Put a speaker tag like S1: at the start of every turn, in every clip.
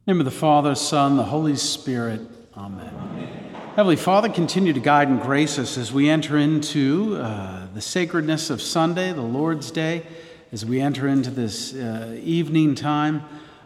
S1: In the name of the Father, Son, the Holy Spirit. Amen. Heavenly Father, continue to guide and grace us as we enter into the sacredness of Sunday, the Lord's Day, as we enter into this evening time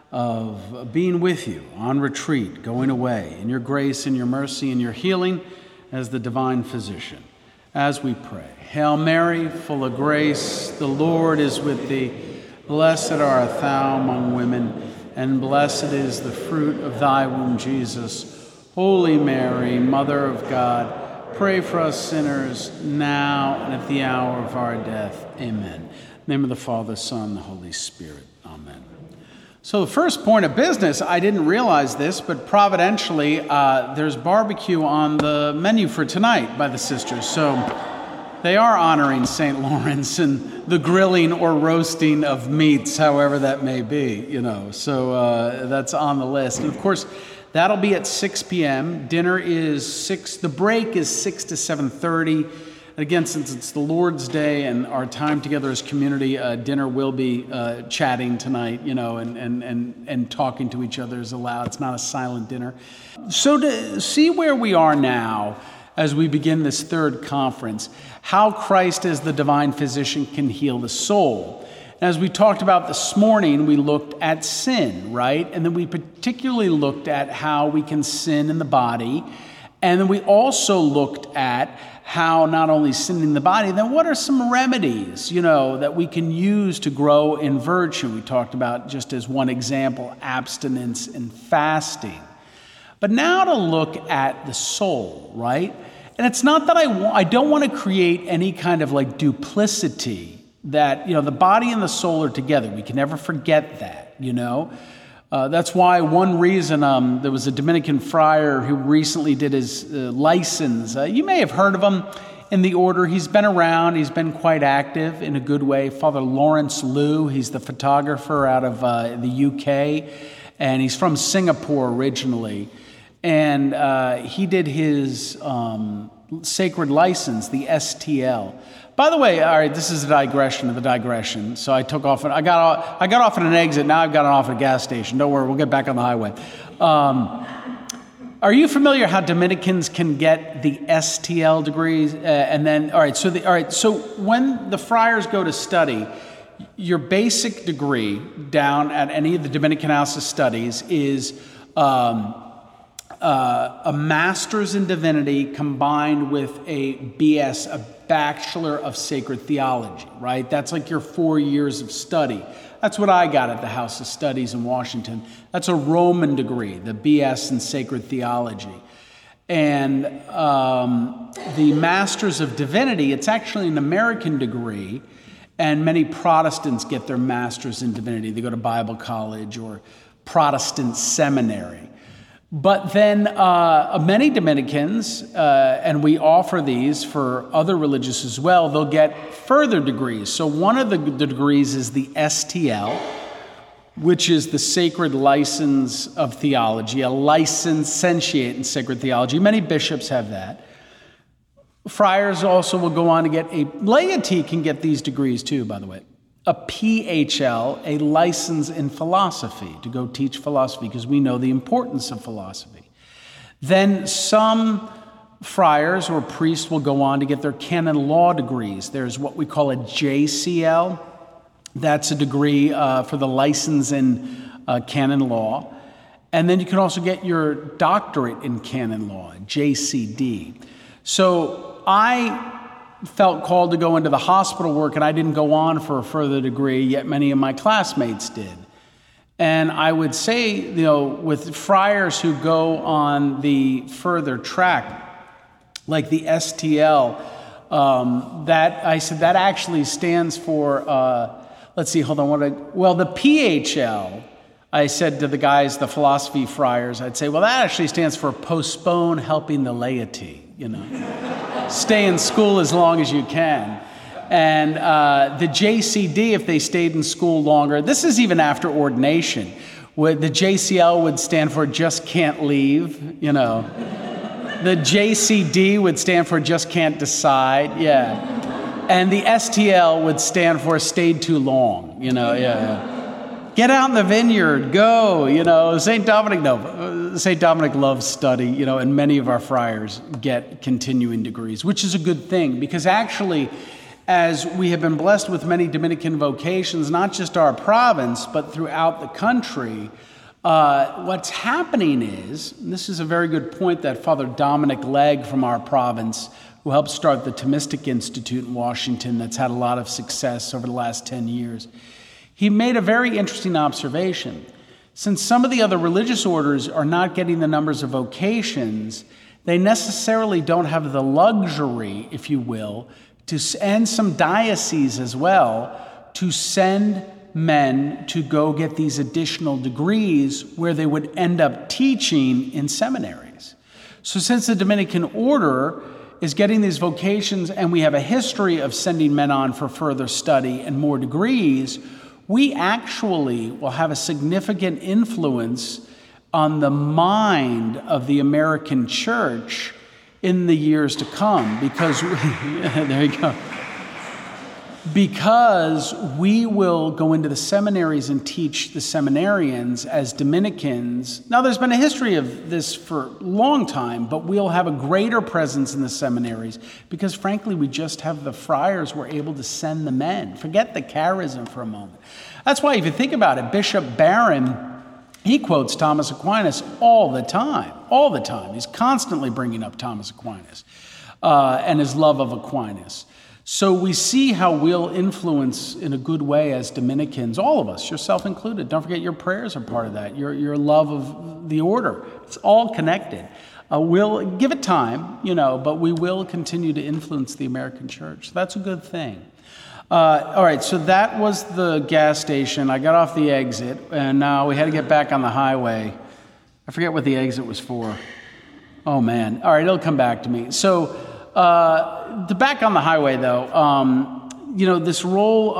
S1: of being with you on retreat, going away in your grace and your mercy and your healing as the divine physician. As we pray, Hail Mary, full of grace, the Lord is with thee. Blessed art thou among women, and blessed is the fruit of thy womb, Jesus. Holy Mary, Mother of God, pray for us sinners, now and at the hour of our death. Amen. In the name of the Father, Son, the Holy Spirit. Amen. So the first point of business, I didn't realize this, but providentially, there's barbecue on the menu for tonight by the sisters. So they are honoring St. Lawrence and the grilling or roasting of meats, however that may be, So that's on the list. And of course, that'll be at 6 p.m. Dinner is 6. The break is 6 to 7:30. Again, since it's the Lord's Day and our time together as community, dinner will be chatting tonight, and talking to each other is allowed. It's not a silent dinner. So to see where we are now, as we begin this third conference, how Christ as the divine physician can heal the soul. And as we talked about this morning, we looked at sin, right? And then we particularly looked at how we can sin in the body. And then we also looked at how not only sin in the body, then what are some remedies, that we can use to grow in virtue. We talked about, just as one example, abstinence and fasting. But now to look at the soul, right? And it's not that I don't want to create any kind of like duplicity that, the body and the soul are together. We can never forget that, That's why one reason there was a Dominican friar who recently did his license. You may have heard of him in the order. He's been around. He's been quite active in a good way. Father Lawrence Liu, he's the photographer out of the UK, and he's from Singapore originally. And he did his sacred license, the STL. By the way, all right, this is a digression of the digression. So I got off at an exit. Now I've gotten off at a gas station. Don't worry, we'll get back on the highway. Are you familiar how Dominicans can get the STL degrees? So when the friars go to study, your basic degree down at any of the Dominican House of Studies is a master's in divinity combined with a BS, a Bachelor of Sacred Theology, right? That's like your 4 years of study. That's what I got at the House of Studies in Washington. That's a Roman degree, the BS in Sacred Theology. And the Masters of Divinity, it's actually an American degree, and many Protestants get their Masters in Divinity. They go to Bible college or Protestant seminary. But then many Dominicans, and we offer these for other religious as well, they'll get further degrees. So one of the degrees is the STL, which is the Sacred License of Theology, a licentiate in Sacred Theology. Many bishops have that. Friars also will go on to get laity can get these degrees too, by the way. A PHL, a license in philosophy, to go teach philosophy, because we know the importance of philosophy. Then some friars or priests will go on to get their canon law degrees. There's what we call a JCL. That's a degree for the license in canon law. And then you can also get your doctorate in canon law, JCD. So I felt called to go into the hospital work, and I didn't go on for a further degree, yet many of my classmates did. And I would say, with friars who go on the further track, like the STL, that actually stands for, the PHL, I said to the guys, the philosophy friars, I'd say, well, that actually stands for postpone helping the laity, Stay in school as long as you can. And the JCD, if they stayed in school longer, this is even after ordination. The JCL would stand for just can't leave, The JCD would stand for just can't decide, And the STL would stand for stayed too long, Get out in the vineyard, go, St. Dominic loves study, and many of our friars get continuing degrees, which is a good thing, because actually, as we have been blessed with many Dominican vocations, not just our province, but throughout the country, what's happening is, and this is a very good point that Father Dominic Legg from our province, who helped start the Thomistic Institute in Washington, that's had a lot of success over the last 10 years, he made a very interesting observation. Since some of the other religious orders are not getting the numbers of vocations, they necessarily don't have the luxury, if you will, and some dioceses as well, to send men to go get these additional degrees where they would end up teaching in seminaries. So since the Dominican order is getting these vocations and we have a history of sending men on for further study and more degrees, we actually will have a significant influence on the mind of the American church in the years to come, because there you go. Because we will go into the seminaries and teach the seminarians as Dominicans. Now, there's been a history of this for a long time, but we'll have a greater presence in the seminaries because, frankly, we just have the friars who are able to send the men. Forget the charism for a moment. That's why, if you think about it, Bishop Barron, he quotes Thomas Aquinas all the time. He's constantly bringing up Thomas Aquinas and his love of Aquinas. So we see how we'll influence in a good way as Dominicans, all of us, yourself included. Don't forget your prayers are part of that, your love of the order. It's all connected. We'll give it time, but we will continue to influence the American church. That's a good thing. All right, so that was the gas station. I got off the exit, and now we had to get back on the highway. I forget what the exit was for. Oh, man. All right, it'll come back to me. So the back on the highway, though, this role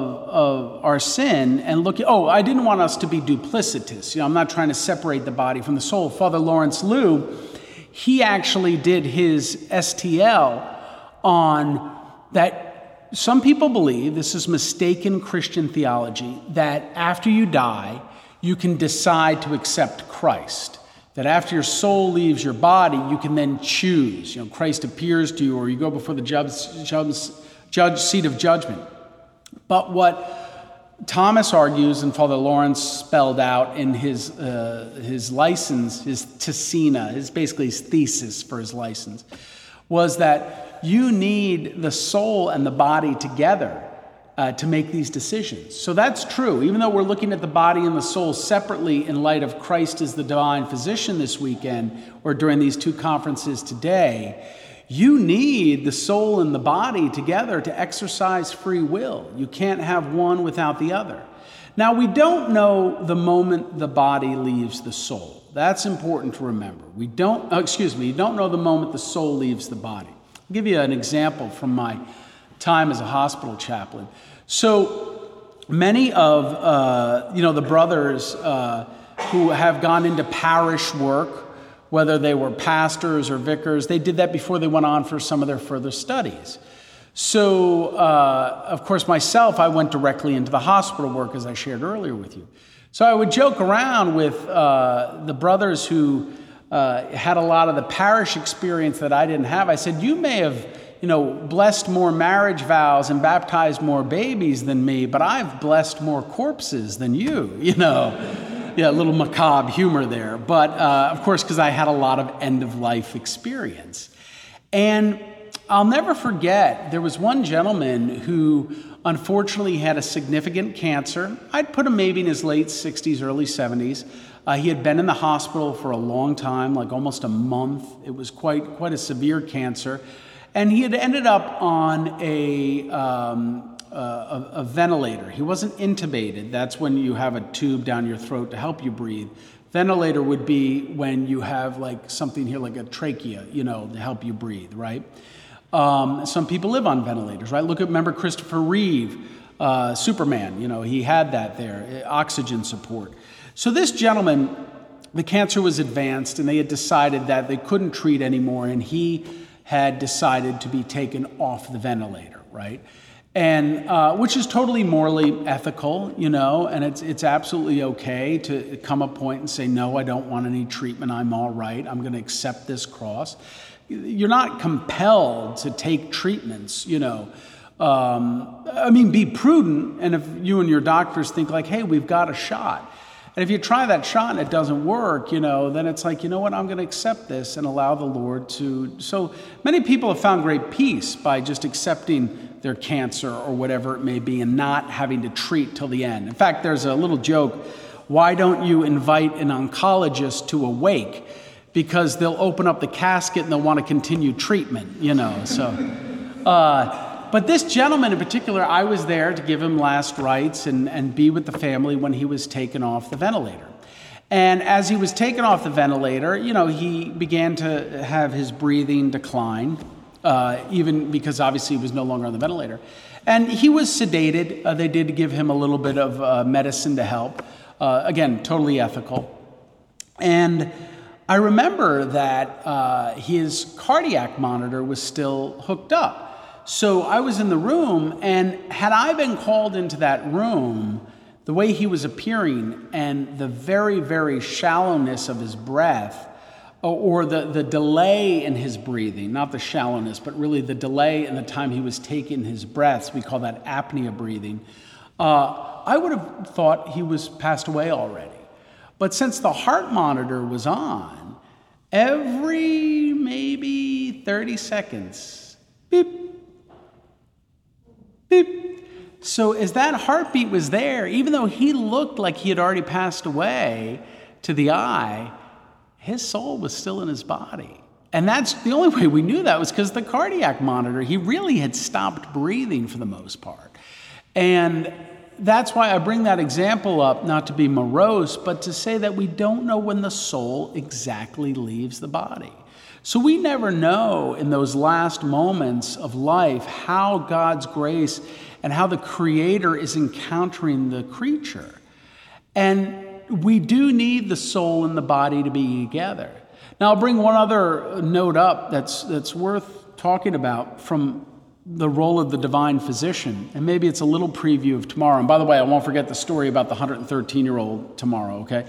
S1: of our sin and I didn't want us to be duplicitous. I'm not trying to separate the body from the soul. Father Lawrence Liu, he actually did his STL on that. Some people believe, this is mistaken Christian theology, that after you die, you can decide to accept Christ. That after your soul leaves your body, you can then choose. Christ appears to you, or you go before the judge seat of judgment. But what Thomas argues, and Father Lawrence spelled out in his license, his Tessina, basically his thesis for his license, was that you need the soul and the body together to make these decisions. So that's true. Even though we're looking at the body and the soul separately in light of Christ as the divine physician this weekend or during these two conferences today, you need the soul and the body together to exercise free will. You can't have one without the other. Now, we don't know the moment the body leaves the soul. That's important to remember. You don't know the moment the soul leaves the body. I'll give you an example from my time as a hospital chaplain. So many of the brothers who have gone into parish work, whether they were pastors or vicars, they did that before they went on for some of their further studies. So, of course, myself, I went directly into the hospital work, as I shared earlier with you. So I would joke around with the brothers who had a lot of the parish experience that I didn't have. I said, you may have blessed more marriage vows and baptized more babies than me, but I've blessed more corpses than you, Yeah, a little macabre humor there. But, of course, because I had a lot of end-of-life experience. And I'll never forget, there was one gentleman who unfortunately had a significant cancer. I'd put him maybe in his late 60s, early 70s. He had been in the hospital for a long time, like almost a month. It was quite a severe cancer. And he had ended up on a ventilator. He wasn't intubated. That's when you have a tube down your throat to help you breathe. Ventilator would be when you have like something here like a trachea, to help you breathe, right? Some people live on ventilators, right? Remember Christopher Reeve, Superman, he had that there, oxygen support. So this gentleman, the cancer was advanced and they had decided that they couldn't treat anymore, and he had decided to be taken off the ventilator, right? and which is totally morally ethical, and it's absolutely okay to come a point and say, no, I don't want any treatment. I'm all right. I'm going to accept this cross. You're not compelled to take treatments, be prudent. And if you and your doctors think like, hey, we've got a shot. And if you try that shot and it doesn't work, then it's like, I'm going to accept this and allow the Lord to. So many people have found great peace by just accepting their cancer or whatever it may be and not having to treat till the end. In fact, there's a little joke, why don't you invite an oncologist to a wake? Because they'll open up the casket and they'll want to continue treatment, But this gentleman in particular, I was there to give him last rites and be with the family when he was taken off the ventilator. And as he was taken off the ventilator, he began to have his breathing decline, even because obviously he was no longer on the ventilator. And he was sedated. They did give him a little bit of medicine to help. Again, totally ethical. And I remember that his cardiac monitor was still hooked up. So I was in the room, and had I been called into that room, the way he was appearing and the very, very shallowness of his breath, or the delay in his breathing, not the shallowness, but really the delay in the time he was taking his breaths, we call that apnea breathing, I would have thought he was passed away already. But since the heart monitor was on, every maybe 30 seconds, beep, beep. So as that heartbeat was there, even though he looked like he had already passed away to the eye, his soul was still in his body. And that's the only way we knew that was because the cardiac monitor, he really had stopped breathing for the most part. And that's why I bring that example up, not to be morose, but to say that we don't know when the soul exactly leaves the body. So we never know in those last moments of life how God's grace and how the Creator is encountering the creature. And we do need the soul and the body to be together. Now, I'll bring one other note up that's worth talking about from the role of the divine physician. And maybe it's a little preview of tomorrow. And by the way, I won't forget the story about the 113-year-old tomorrow, okay?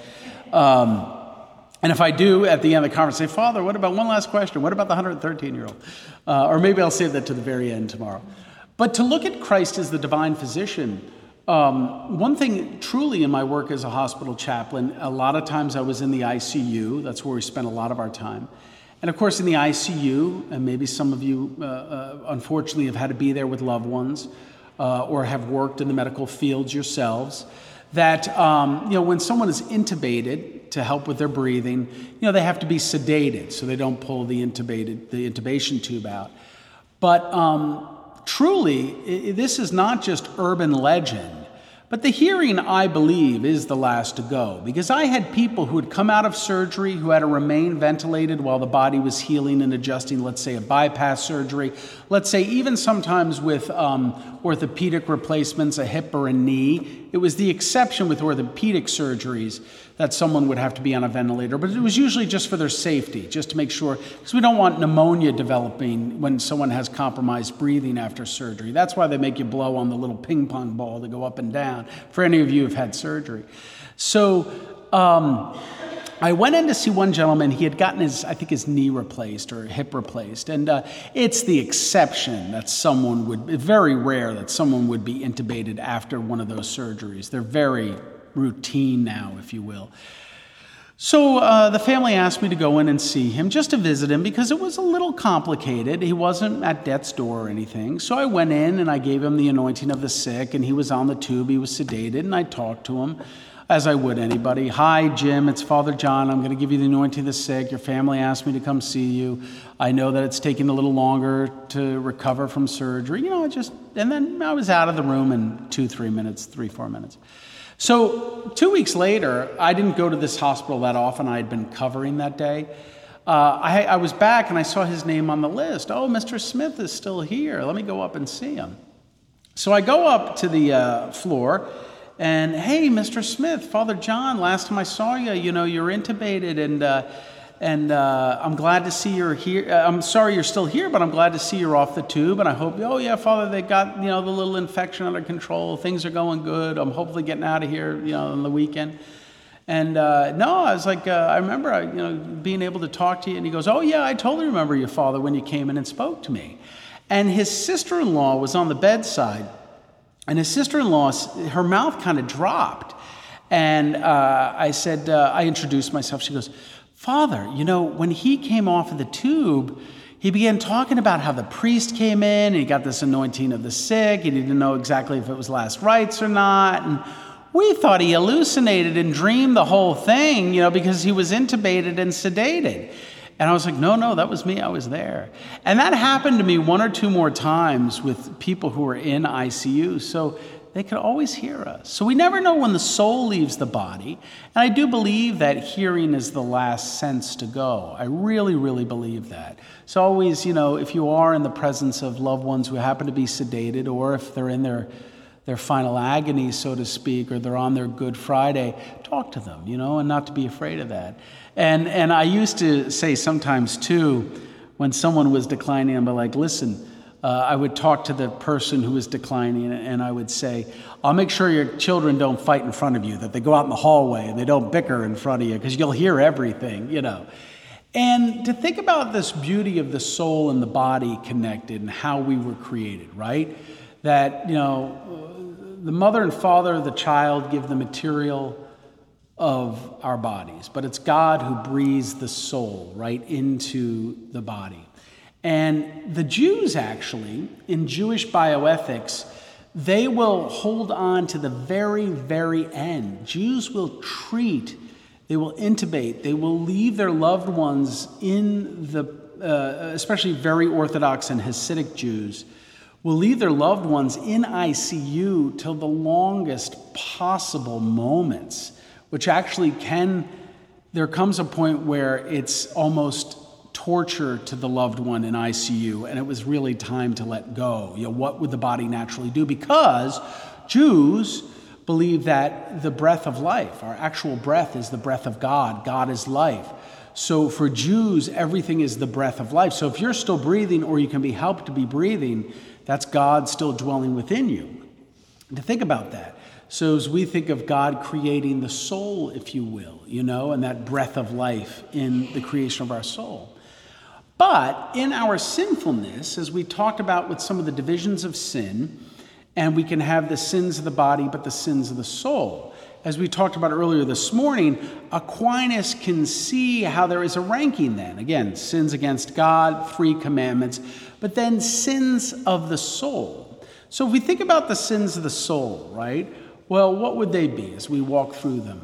S1: And if I do, at the end of the conference, say, Father, what about one last question? What about the 113-year-old? Or maybe I'll save that to the very end tomorrow. But to look at Christ as the divine physician, one thing truly in my work as a hospital chaplain, a lot of times I was in the ICU. That's where we spent a lot of our time. And of course, in the ICU, and maybe some of you, unfortunately, have had to be there with loved ones or have worked in the medical fields yourselves, that, when someone is intubated to help with their breathing, they have to be sedated so they don't pull the intubation tube out. But truly, this is not just urban legend, but the hearing, I believe, is the last to go. Because I had people who had come out of surgery who had to remain ventilated while the body was healing and adjusting, let's say a bypass surgery, let's say even sometimes with orthopedic replacements, a hip or a knee. It was the exception with orthopedic surgeries that someone would have to be on a ventilator, but it was usually just for their safety, just to make sure, because we don't want pneumonia developing when someone has compromised breathing after surgery. That's why they make you blow on the little ping pong ball to go up and down, for any of you who've had surgery. So I went in to see one gentleman. He had gotten his knee replaced or hip replaced. And it's the exception that it's very rare that someone would be intubated after one of those surgeries. They're very routine now, if you will. So the family asked me to go in and see him, just to visit him, because it was a little complicated. He wasn't at death's door or anything. So I went in and I gave him the anointing of the sick, and he was on the tube. He was sedated, and I talked to him as I would anybody. Hi, Jim, it's Father John. I'm going to give you the anointing of the sick. Your family asked me to come see you. I know that it's taking a little longer to recover from surgery. And then I was out of the room in 3-4 minutes. So 2 weeks later, I didn't go to this hospital that often. I had been covering that day. I was back and I saw his name on the list. Oh, Mr. Smith is still here. Let me go up and see him. So I go up to the floor and, hey, Mr. Smith, Father John, last time I saw you, you're intubated. I'm glad to see you're here. I'm sorry you're still here, but I'm glad to see you're off the tube. And I hope, oh yeah, Father, they got, the little infection under control. Things are going good. I'm hopefully getting out of here, on the weekend. And no, I was like, I remember, being able to talk to you. And he goes, oh yeah, I totally remember you, Father, when you came in and spoke to me. And his sister-in-law was on the bedside. And his sister-in-law, her mouth kind of dropped. And I said, I introduced myself. She goes, Father, when he came off of the tube, he began talking about how the priest came in and he got this anointing of the sick. He didn't know exactly if it was last rites or not. And we thought he hallucinated and dreamed the whole thing, because he was intubated and sedated. And I was like, no, that was me. I was there. And that happened to me one or two more times with people who were in ICU. So they could always hear us. So we never know when the soul leaves the body. And I do believe that hearing is the last sense to go. I really, really believe that. So always, if you are in the presence of loved ones who happen to be sedated, or if they're in their final agony, so to speak, or they're on their Good Friday, talk to them, and not to be afraid of that. And I used to say sometimes, too, when someone was declining, I'd be like, listen, I would talk to the person who was declining, and I would say, I'll make sure your children don't fight in front of you, that they go out in the hallway and they don't bicker in front of you, because you'll hear everything, And to think about this beauty of the soul and the body connected and how we were created, right? That, the mother and father of the child give the material of our bodies, but it's God who breathes the soul right into the body. And the Jews, actually, in Jewish bioethics, they will hold on to the very, very end. Jews will treat, they will intubate, they will leave their loved ones in the, especially very Orthodox and Hasidic Jews, will leave their loved ones in ICU till the longest possible moments, which actually there comes a point where it's almost torture to the loved one in ICU, and it was really time to let go. What would the body naturally do? Because Jews believe that the breath of life, our actual breath, is the breath of God. God is life. So for Jews, everything is the breath of life. So if you're still breathing, or you can be helped to be breathing, that's God still dwelling within you. And to think about that. So as we think of God creating the soul, if you will, and that breath of life in the creation of our soul. But in our sinfulness, as we talked about with some of the divisions of sin, and we can have the sins of the body, but the sins of the soul. As we talked about earlier this morning, Aquinas can see how there is a ranking then. Again, sins against God, 3 commandments, but then sins of the soul. So if we think about the sins of the soul, right? Well, what would they be as we walk through them?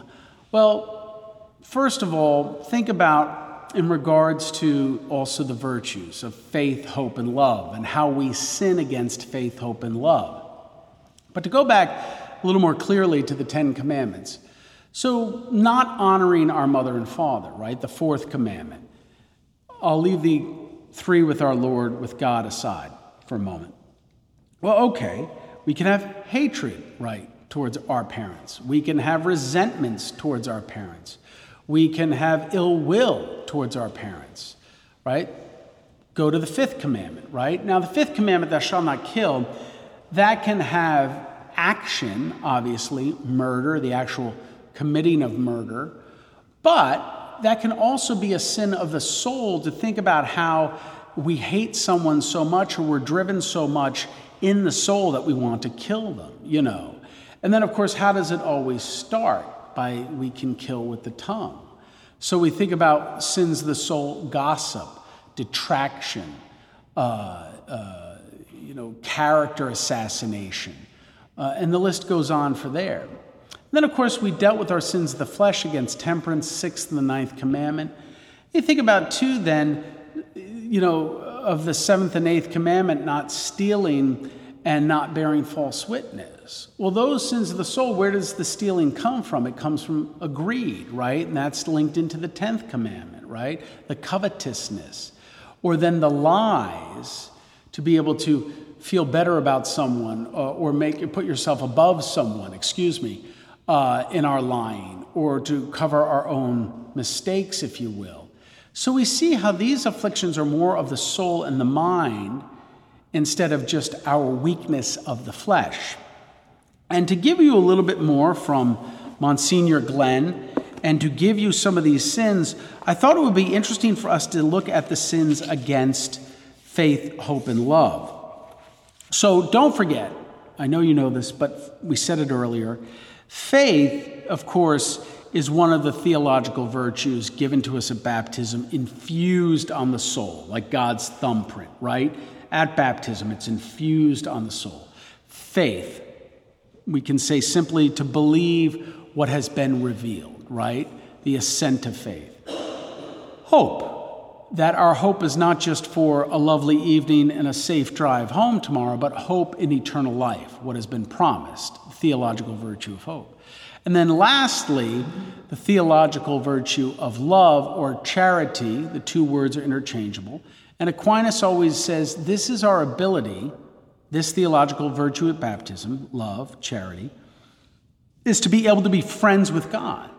S1: Well, first of all, think about in regards to also the virtues of faith, hope, and love, and how we sin against faith, hope, and love. But to go back a little more clearly to the 10 commandments. So not honoring our mother and father, right? The 4th commandment. I'll leave the 3 with our Lord, with God aside for a moment. Well, okay, we can have hatred, right, towards our parents. We can have resentments towards our parents. We can have ill will towards our parents, right? Go to the 5th commandment, right? Now, the 5th commandment, thou shalt not kill, that can have action, obviously, murder, the actual committing of murder, but that can also be a sin of the soul to think about how we hate someone so much, or we're driven so much in the soul that we want to kill them, And then, of course, how does it always start? We can kill with the tongue. So we think about sins of the soul: gossip, detraction, character assassination, and the list goes on for there. And then, of course, we dealt with our sins of the flesh against temperance, 6th and the 9th commandment. You think about, too, then, of the 7th and 8th commandment, not stealing and not bearing false witness. Well, those sins of the soul, where does the stealing come from? It comes from a greed, right? And that's linked into the 10th commandment, right? The covetousness. Or then the lies, to be able to feel better about someone, or put yourself above someone, in our lying, or to cover our own mistakes, if you will. So we see how these afflictions are more of the soul and the mind instead of just our weakness of the flesh. And to give you a little bit more from Monsignor Glenn, and to give you some of these sins, I thought it would be interesting for us to look at the sins against faith, hope, and love. So don't forget, I know you know this, but we said it earlier, faith, of course, is one of the theological virtues given to us at baptism, infused on the soul, like God's thumbprint, right? At baptism, it's infused on the soul. Faith, we can say simply to believe what has been revealed, right? The assent of faith. Hope, that our hope is not just for a lovely evening and a safe drive home tomorrow, but hope in eternal life, what has been promised, the theological virtue of hope. And then lastly, the theological virtue of love or charity. The two words are interchangeable. And Aquinas always says this is our ability, this theological virtue at baptism, love, charity, is to be able to be friends with God.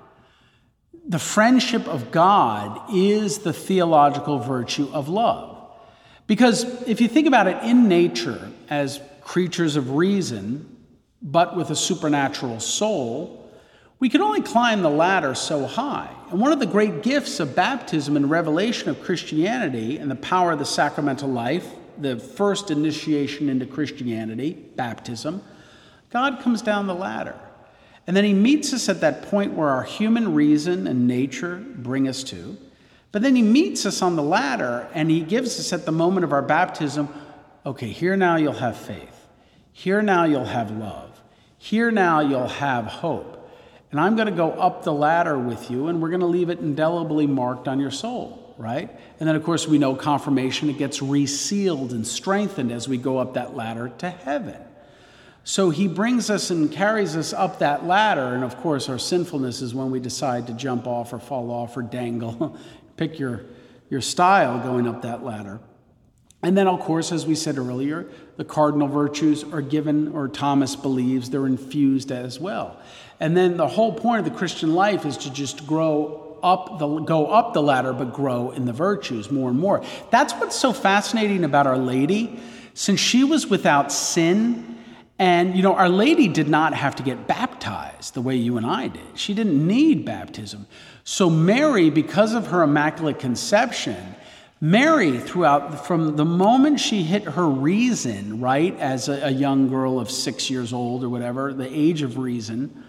S1: The friendship of God is the theological virtue of love. Because if you think about it, in nature, as creatures of reason, but with a supernatural soul, we can only climb the ladder so high. And one of the great gifts of baptism and revelation of Christianity and the power of the sacramental life, the first initiation into Christianity, baptism, God comes down the ladder. And then he meets us at that point where our human reason and nature bring us to. But then he meets us on the ladder and he gives us at the moment of our baptism, okay, here now you'll have faith. Here now you'll have love. Here now you'll have hope. And I'm going to go up the ladder with you, and we're going to leave it indelibly marked on your soul, right? And then, of course, we know confirmation, it gets resealed and strengthened as we go up that ladder to heaven. So he brings us and carries us up that ladder, and of course, our sinfulness is when we decide to jump off or fall off or dangle. Pick your style going up that ladder. And then, of course, as we said earlier, the cardinal virtues are given, or Thomas believes they're infused as well. And then the whole point of the Christian life is to just go up the ladder, but grow in the virtues more and more. That's what's so fascinating about Our Lady. Since she was without sin, and, Our Lady did not have to get baptized the way you and I did. She didn't need baptism. So Mary, because of her Immaculate Conception, Mary, from the moment she hit her reason, right, as a young girl of 6 years old or whatever, the age of reason.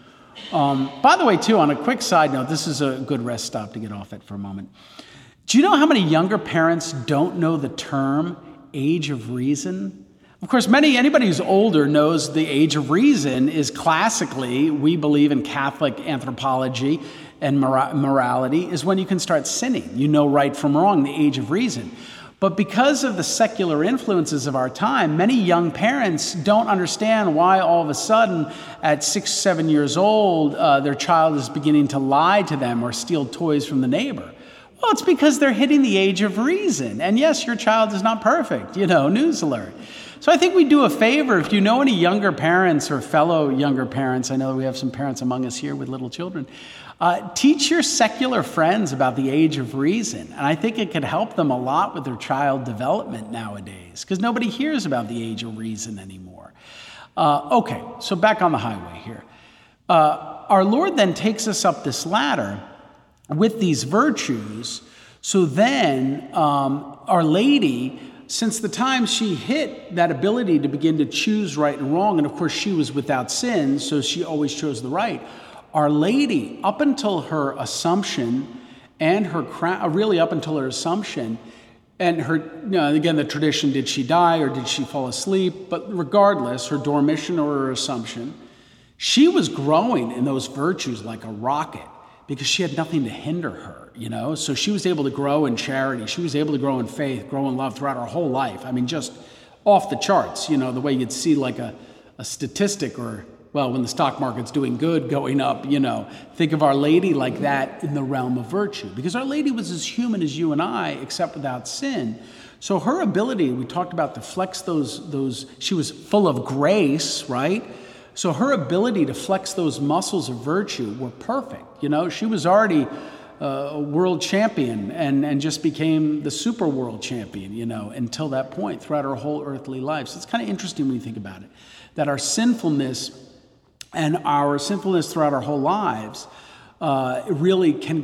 S1: By the way, too, on a quick side note, this is a good rest stop to get off at for a moment. Do you know how many younger parents don't know the term age of reason? Of course, anybody who's older knows the age of reason is classically, we believe in Catholic anthropology and morality, is when you can start sinning. You know right from wrong, the age of reason. But because of the secular influences of our time, many young parents don't understand why all of a sudden at 6, 7 years old, their child is beginning to lie to them or steal toys from the neighbor. Well, it's because they're hitting the age of reason. And yes, your child is not perfect, news alert. So I think we do a favor if you know any younger parents or fellow younger parents. I know we have some parents among us here with little children. Teach your secular friends about the age of reason. And I think it could help them a lot with their child development nowadays, because nobody hears about the age of reason anymore. Okay, so back on the highway here. Our Lord then takes us up this ladder with these virtues. So then Our Lady, since the time she hit that ability to begin to choose right and wrong, and of course she was without sin, so she always chose the right, Our Lady, up until her Assumption and her crown, really up until her Assumption, and her, again, the tradition, did she die or did she fall asleep? But regardless, her Dormition or her Assumption, she was growing in those virtues like a rocket because she had nothing to hinder her, So she was able to grow in charity. She was able to grow in faith, grow in love throughout her whole life. I mean, just off the charts, the way you'd see like a statistic or, well, when the stock market's doing good, going up, think of Our Lady like that in the realm of virtue. Because Our Lady was as human as you and I, except without sin. So her ability, we talked about to flex those, she was full of grace, right? So her ability to flex those muscles of virtue were perfect. She was already world champion and just became the super world champion, until that point throughout our whole earthly life. So it's kind of interesting when you think about it, that our sinfulness throughout our whole lives really can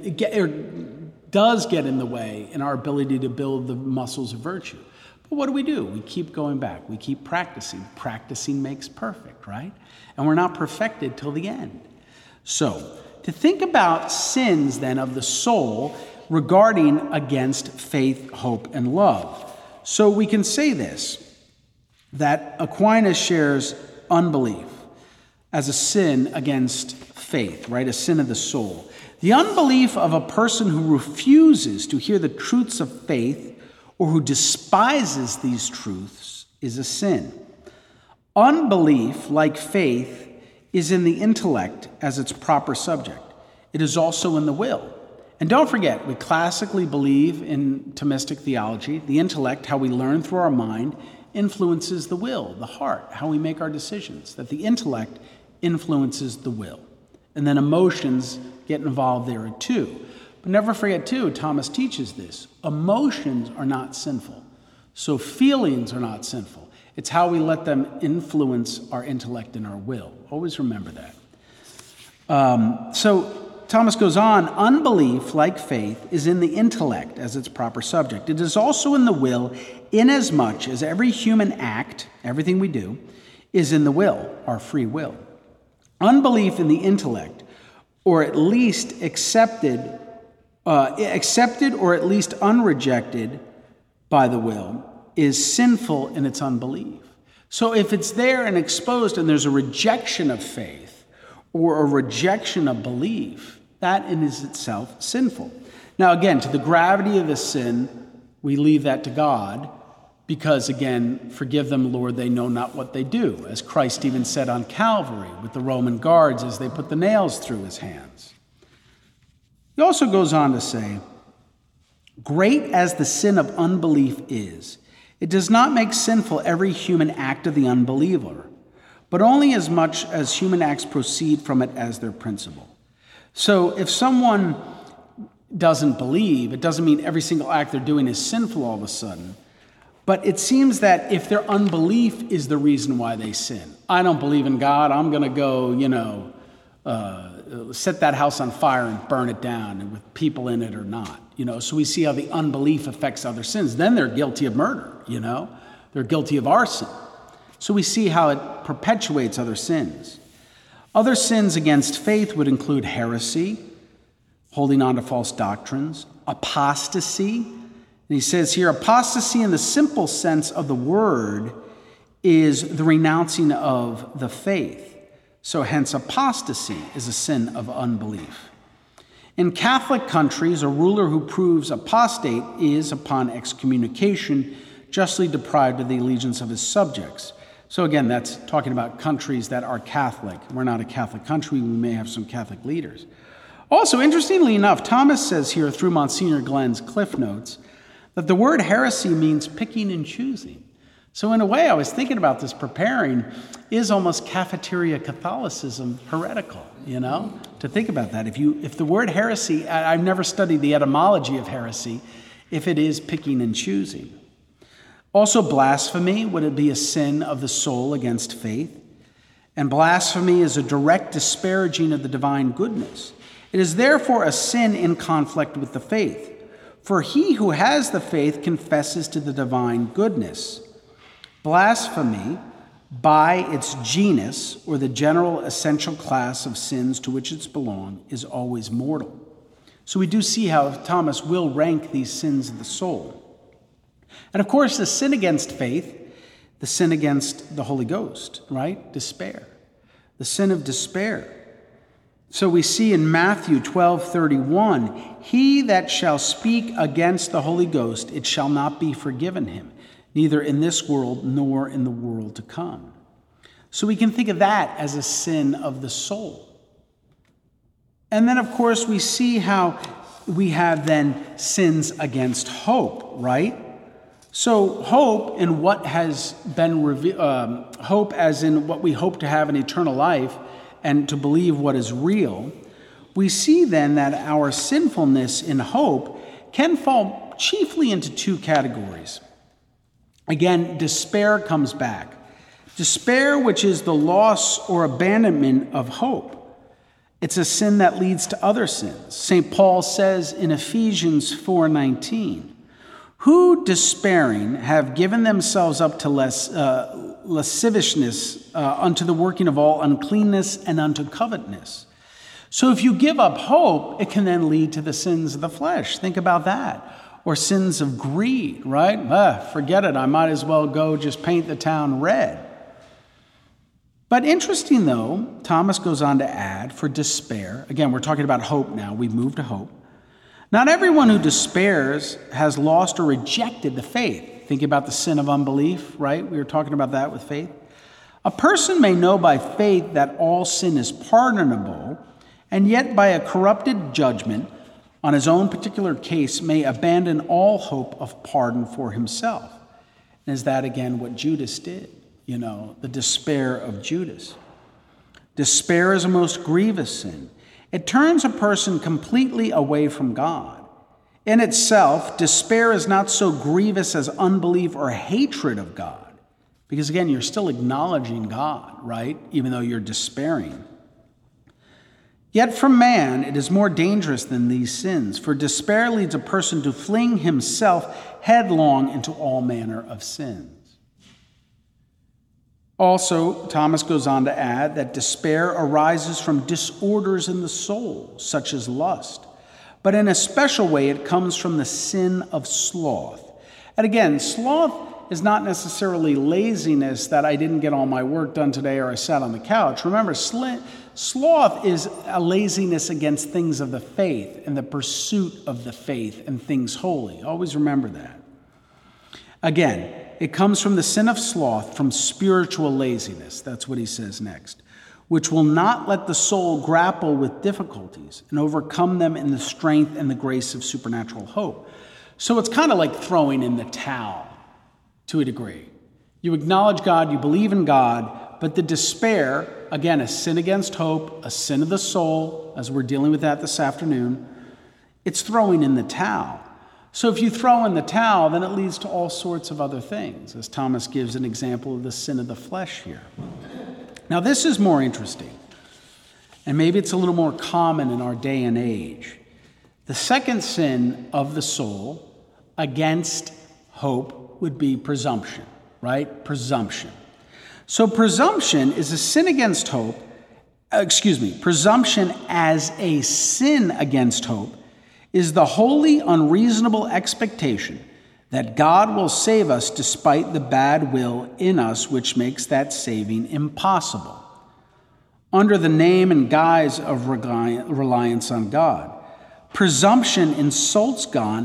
S1: does get in the way in our ability to build the muscles of virtue. But what do? We keep going back. We keep practicing. Practicing makes perfect, right? And we're not perfected till the end. So, to think about sins then of the soul regarding against faith, hope, and love. So we can say this, that Aquinas shares unbelief as a sin against faith, right? A sin of the soul. The unbelief of a person who refuses to hear the truths of faith or who despises these truths is a sin. Unbelief, like faith, is in the intellect as its proper subject. It is also in the will. And don't forget, we classically believe in Thomistic theology. The intellect, how we learn through our mind, influences the will, the heart, how we make our decisions. That the intellect influences the will. And then emotions get involved there too. But never forget too, Thomas teaches this. Emotions are not sinful. So feelings are not sinful. It's how we let them influence our intellect and our will. Always remember that. So Thomas goes on, unbelief, like faith, is in the intellect as its proper subject. It is also in the will, inasmuch as every human act, everything we do, is in the will, our free will. Unbelief in the intellect, or at least accepted or at least unrejected by the will, is sinful in its unbelief. So if it's there and exposed and there's a rejection of faith or a rejection of belief, that in is itself sinful. Now again, to the gravity of the sin, we leave that to God because, again, forgive them, Lord, they know not what they do, as Christ even said on Calvary with the Roman guards as they put the nails through his hands. He also goes on to say, great as the sin of unbelief is, it does not make sinful every human act of the unbeliever, but only as much as human acts proceed from it as their principle. So if someone doesn't believe, it doesn't mean every single act they're doing is sinful all of a sudden, but it seems that if their unbelief is the reason why they sin, I don't believe in God, I'm going to go, set that house on fire and burn it down, and with people in it or not. So we see how the unbelief affects other sins. Then they're guilty of murder, They're guilty of arson. So we see how it perpetuates other sins. Other sins against faith would include heresy, holding on to false doctrines, apostasy. And he says here, apostasy in the simple sense of the word is the renouncing of the faith. So hence apostasy is a sin of unbelief. In Catholic countries, a ruler who proves apostate is, upon excommunication, justly deprived of the allegiance of his subjects. So again, that's talking about countries that are Catholic. We're not a Catholic country. We may have some Catholic leaders. Also, interestingly enough, Thomas says here through Monsignor Glenn's Cliff Notes that the word heresy means picking and choosing. So in a way, I was thinking about this preparing, is almost cafeteria Catholicism heretical, to think about that. If the word heresy, I've never studied the etymology of heresy, if it is picking and choosing. Also, blasphemy, would it be a sin of the soul against faith? And blasphemy is a direct disparaging of the divine goodness. It is therefore a sin in conflict with the faith. For he who has the faith confesses to the divine goodness. Blasphemy, by its genus, or the general essential class of sins to which it belongs, is always mortal. So we do see how Thomas will rank these sins of the soul. And of course, the sin against faith, the sin against the Holy Ghost, right? Despair. The sin of despair. So we see in Matthew 12:31, he that shall speak against the Holy Ghost, it shall not be forgiven him, neither in this world nor in the world to come. So we can think of that as a sin of the soul. And then, of course, we see how we have then sins against hope, right? So hope in what has been hope as in what we hope to have in eternal life and to believe what is real, we see then that our sinfulness in hope can fall chiefly into two categories. Again, despair comes back. Despair, which is the loss or abandonment of hope. It's a sin that leads to other sins. St. Paul says in Ephesians 4:19, who despairing have given themselves up to lasciviousness unto the working of all uncleanness and unto covetousness. So if you give up hope, it can then lead to the sins of the flesh. Think about that. Or sins of greed, right? Forget it. I might as well go just paint the town red. But interesting, though, Thomas goes on to add, for despair, again, we're talking about hope now. We've moved to hope. Not everyone who despairs has lost or rejected the faith. Think about the sin of unbelief, right? We were talking about that with faith. A person may know by faith that all sin is pardonable, and yet by a corrupted judgment on his own particular case may abandon all hope of pardon for himself. And is that, again, what Judas did? The despair of Judas. Despair is a most grievous sin. It turns a person completely away from God. In itself, despair is not so grievous as unbelief or hatred of God. Because again, you're still acknowledging God, right? Even though you're despairing. Yet for man, it is more dangerous than these sins, for despair leads a person to fling himself headlong into all manner of sins. Also, Thomas goes on to add that despair arises from disorders in the soul, such as lust. But in a special way, it comes from the sin of sloth. And again, sloth is not necessarily laziness that I didn't get all my work done today or I sat on the couch. Remember, sloth is a laziness against things of the faith and the pursuit of the faith and things holy. Always remember that. Again, it comes from the sin of sloth, from spiritual laziness. That's what he says next, which will not let the soul grapple with difficulties and overcome them in the strength and the grace of supernatural hope. So it's kind of like throwing in the towel to a degree. You acknowledge God, you believe in God, but the despair, again, a sin against hope, a sin of the soul, as we're dealing with that this afternoon, it's throwing in the towel. So if you throw in the towel, then it leads to all sorts of other things, as Thomas gives an example of the sin of the flesh here. Now, this is more interesting, and maybe it's a little more common in our day and age. The second sin of the soul against hope would be presumption, right? Presumption. So presumption is a sin against hope. Presumption as a sin against hope is the wholly unreasonable expectation that God will save us despite the bad will in us which makes that saving impossible, under the name and guise of reliance on God. Presumption insults God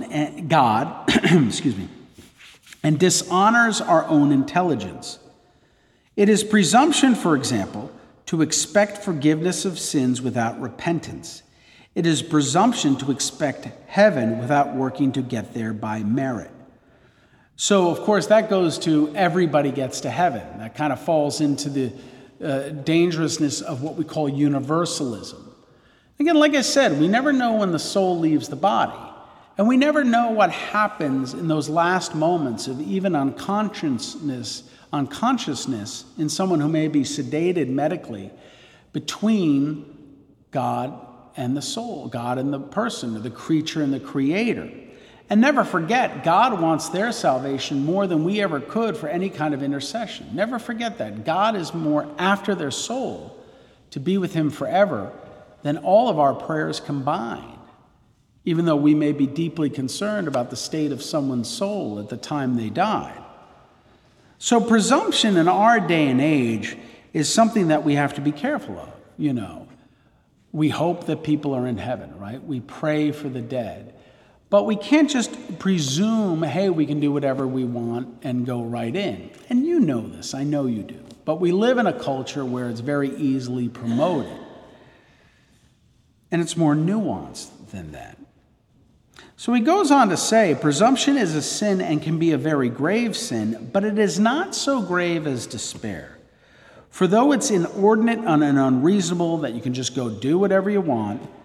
S1: and dishonors our own intelligence. It is presumption, for example, to expect forgiveness of sins without repentance. It is presumption to expect heaven without working to get there by merit. So, of course, that goes to everybody gets to heaven. That kind of falls into the dangerousness of what we call universalism. Again, like I said, we never know when the soul leaves the body. And we never know what happens in those last moments of even unconsciousness in someone who may be sedated medically between God and the soul, God and the person, or the creature and the creator. And never forget, God wants their salvation more than we ever could for any kind of intercession. Never forget that. God is more after their soul to be with him forever than all of our prayers combined, even though we may be deeply concerned about the state of someone's soul at the time they died. So presumption in our day and age is something that we have to be careful of, We hope that people are in heaven, right? We pray for the dead. But we can't just presume, hey, we can do whatever we want and go right in. And you know this, I know you do. But we live in a culture where it's very easily promoted. And it's more nuanced than that. So he goes on to say, presumption is a sin and can be a very grave sin, but it is not so grave as despair. For though it's inordinate and unreasonable that you can just go do whatever you want,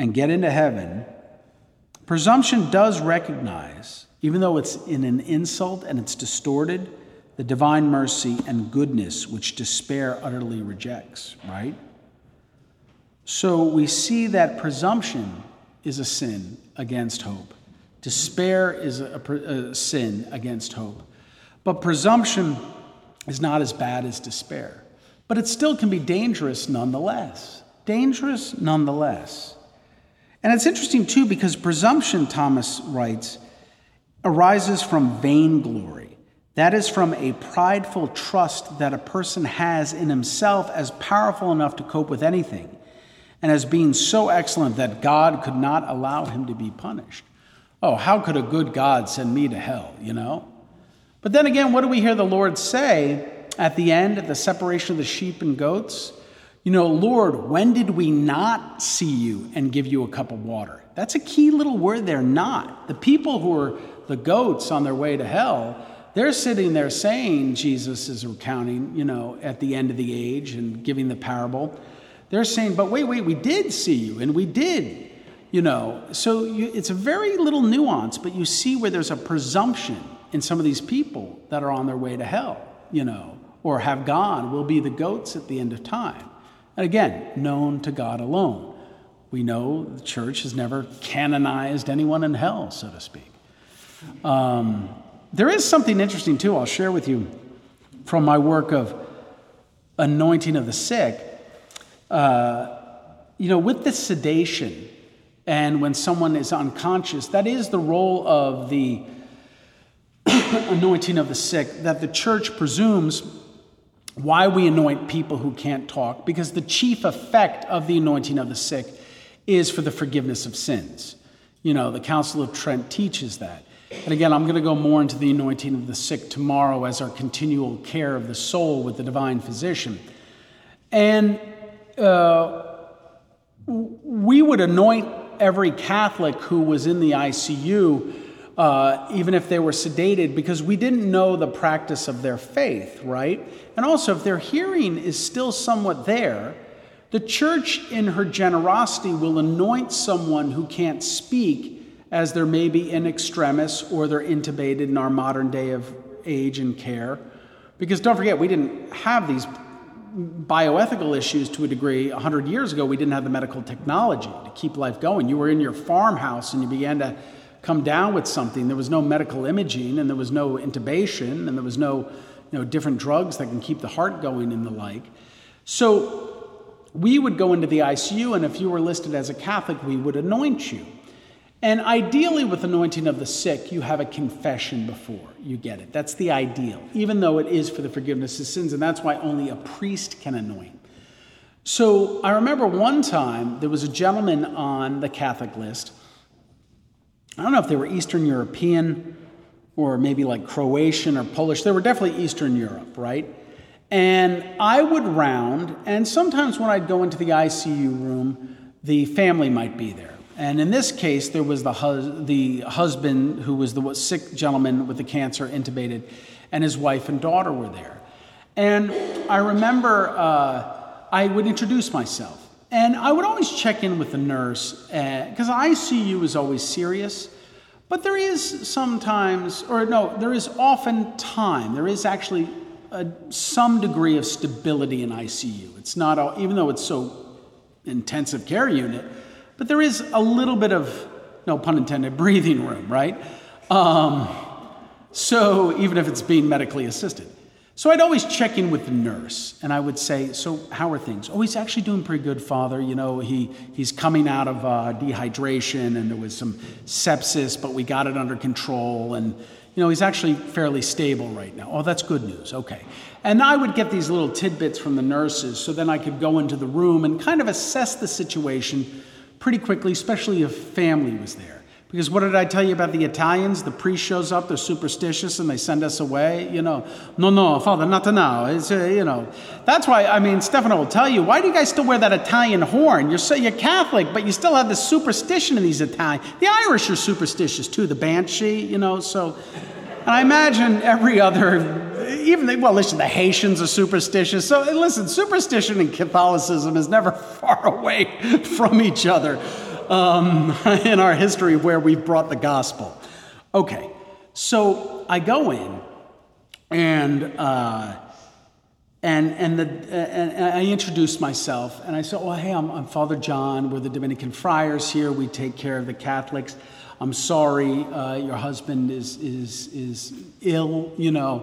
S1: and get into heaven, presumption does recognize, even though it's in an insult and it's distorted, the divine mercy and goodness which despair utterly rejects, right? So we see that presumption is a sin against hope. Despair is a sin against hope. But presumption is not as bad as despair. But it still can be dangerous nonetheless. Dangerous nonetheless. And it's interesting, too, because presumption, Thomas writes, arises from vainglory. That is from a prideful trust that a person has in himself as powerful enough to cope with anything, and as being so excellent that God could not allow him to be punished. Oh, how could a good God send me to hell, But then again, what do we hear the Lord say at the end, at the separation of the sheep and goats? Lord, when did we not see you and give you a cup of water? That's a key little word there, not. The people who are the goats on their way to hell, they're sitting there saying, Jesus is recounting, at the end of the age and giving the parable. They're saying, but wait, we did see you, and we did, So it's a very little nuance, but you see where there's a presumption in some of these people that are on their way to hell, or have gone, will be the goats at the end of time. And again, known to God alone. We know the church has never canonized anyone in hell, so to speak. There is something interesting, too, I'll share with you from my work of anointing of the sick. With the sedation and when someone is unconscious, that is the role of the anointing of the sick, that the church presumes why we anoint people who can't talk, because the chief effect of the anointing of the sick is for the forgiveness of sins. The Council of Trent teaches that. And again, I'm going to go more into the anointing of the sick tomorrow as our continual care of the soul with the divine physician. And we would anoint every Catholic who was in the ICU, even if they were sedated, because we didn't know the practice of their faith, right? And also, if their hearing is still somewhat there, the church in her generosity will anoint someone who can't speak, as there may be in extremis or they're intubated in our modern day of age and care. Because don't forget, we didn't have these bioethical issues to a degree. 100 years ago, we didn't have the medical technology to keep life going. You were in your farmhouse and you began to come down with something. There was no medical imaging, and there was no intubation, and there was no different drugs that can keep the heart going and the like. So we would go into the ICU, and if you were listed as a Catholic, we would anoint you. And ideally, with anointing of the sick, you have a confession before you get it. That's the ideal, even though it is for the forgiveness of sins, and that's why only a priest can anoint. So I remember one time there was a gentleman on the Catholic list. I don't know if they were Eastern European or maybe like Croatian or Polish. They were definitely Eastern Europe, right? And I would round, and sometimes when I'd go into the ICU room, the family might be there. And in this case, there was the husband who was the sick gentleman with the cancer intubated, and his wife and daughter were there. And I remember I would introduce myself. And I would always check in with the nurse, because ICU is always serious. But there is often time. There is actually some degree of stability in ICU. It's not, even though it's so intensive care unit, but there is a little bit of, no pun intended, breathing room, right? So even if it's being medically assisted. So I'd always check in with the nurse, and I would say, so how are things? Oh, he's actually doing pretty good, Father. He's coming out of dehydration, and there was some sepsis, but we got it under control, and he's actually fairly stable right now. Oh, that's good news. Okay. And I would get these little tidbits from the nurses, so then I could go into the room and kind of assess the situation pretty quickly, especially if family was there. Because what did I tell you about the Italians? The priest shows up, they're superstitious, and they send us away. No, Father, not now. It's, That's why, Stefano will tell you, why do you guys still wear that Italian horn? You're Catholic, but you still have this superstition in these Italians. The Irish are superstitious, too, the banshee, so... And I imagine every other, the Haitians are superstitious. So listen, superstition and Catholicism is never far away from each other. in our history where we've brought the gospel. Okay, so I go in, and I introduced myself, and I said, "Oh, hey, I'm Father John. We're the Dominican friars here. We take care of the Catholics. I'm sorry, your husband is ill,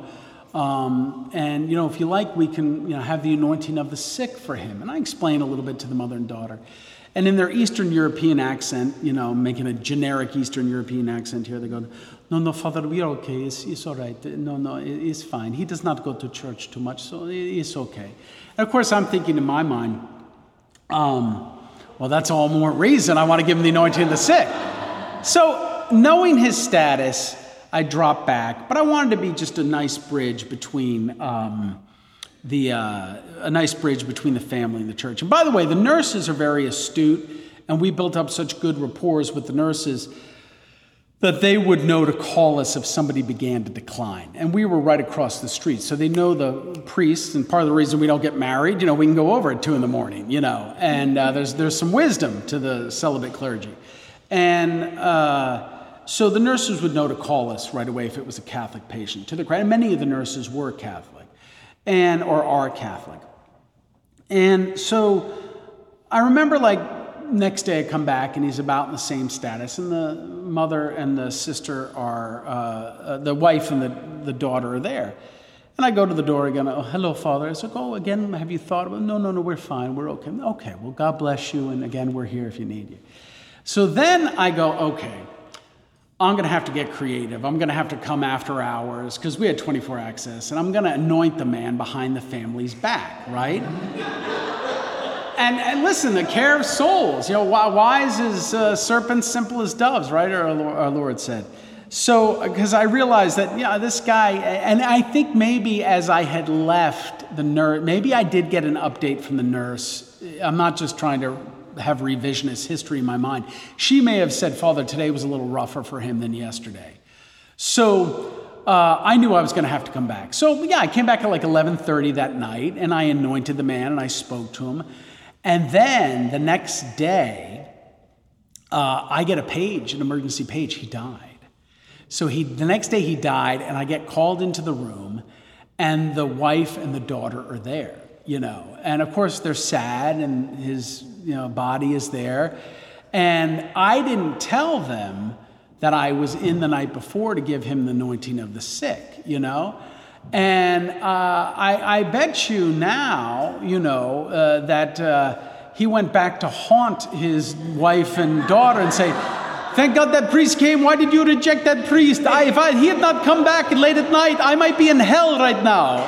S1: and if you like, we can have the anointing of the sick for him." And I explain a little bit to the mother and daughter, and in their Eastern European accent, making a generic Eastern European accent here, they go, "No, Father, we're okay. It's all right. No, it's fine. He does not go to church too much, so it's okay." And of course, I'm thinking in my mind, well, that's all more reason I want to give him the anointing of the sick. So, knowing his status, I dropped back, but I wanted to be just a nice bridge between the family and the church. And by the way, the nurses are very astute, and we built up such good rapport with the nurses that they would know to call us if somebody began to decline. And we were right across the street, so they know the priests, and part of the reason we don't get married, we can go over at 2 a.m, and there's some wisdom to the celibate clergy. And so the nurses would know to call us right away if it was a Catholic patient. To the credit, and many of the nurses were Catholic, or are Catholic. And so I remember, next day I come back and he's about in the same status, and the mother and the sister are, the wife and the daughter are there. And I go to the door again. "Oh, hello, Father." I said, "Oh, again, have you thought about it?" No, we're fine. We're okay." "Okay, well, God bless you. And again, we're here if you need you." So then I go, okay, I'm going to have to get creative. I'm going to have to come after hours because we had 24 access, and I'm going to anoint the man behind the family's back, right? And listen, the care of souls, wise as serpents, simple as doves, right? Our Lord said. So, because I realized that, this guy, and I think maybe as I had left the nurse, maybe I did get an update from the nurse. I'm not just trying to have revisionist history in my mind. She may have said, "Father, today was a little rougher for him than yesterday." So I knew I was going to have to come back. So I came back at 11:30 that night, and I anointed the man, and I spoke to him. And then the next day, I get an emergency page. He died. So the next day he died, and I get called into the room, and the wife and the daughter are there, And of course they're sad, and his body is there. And I didn't tell them that I was in the night before to give him the anointing of the sick, And I bet you now, that he went back to haunt his wife and daughter and say, "Thank God that priest came. Why did you reject that priest? If he had not come back late at night, I might be in hell right now."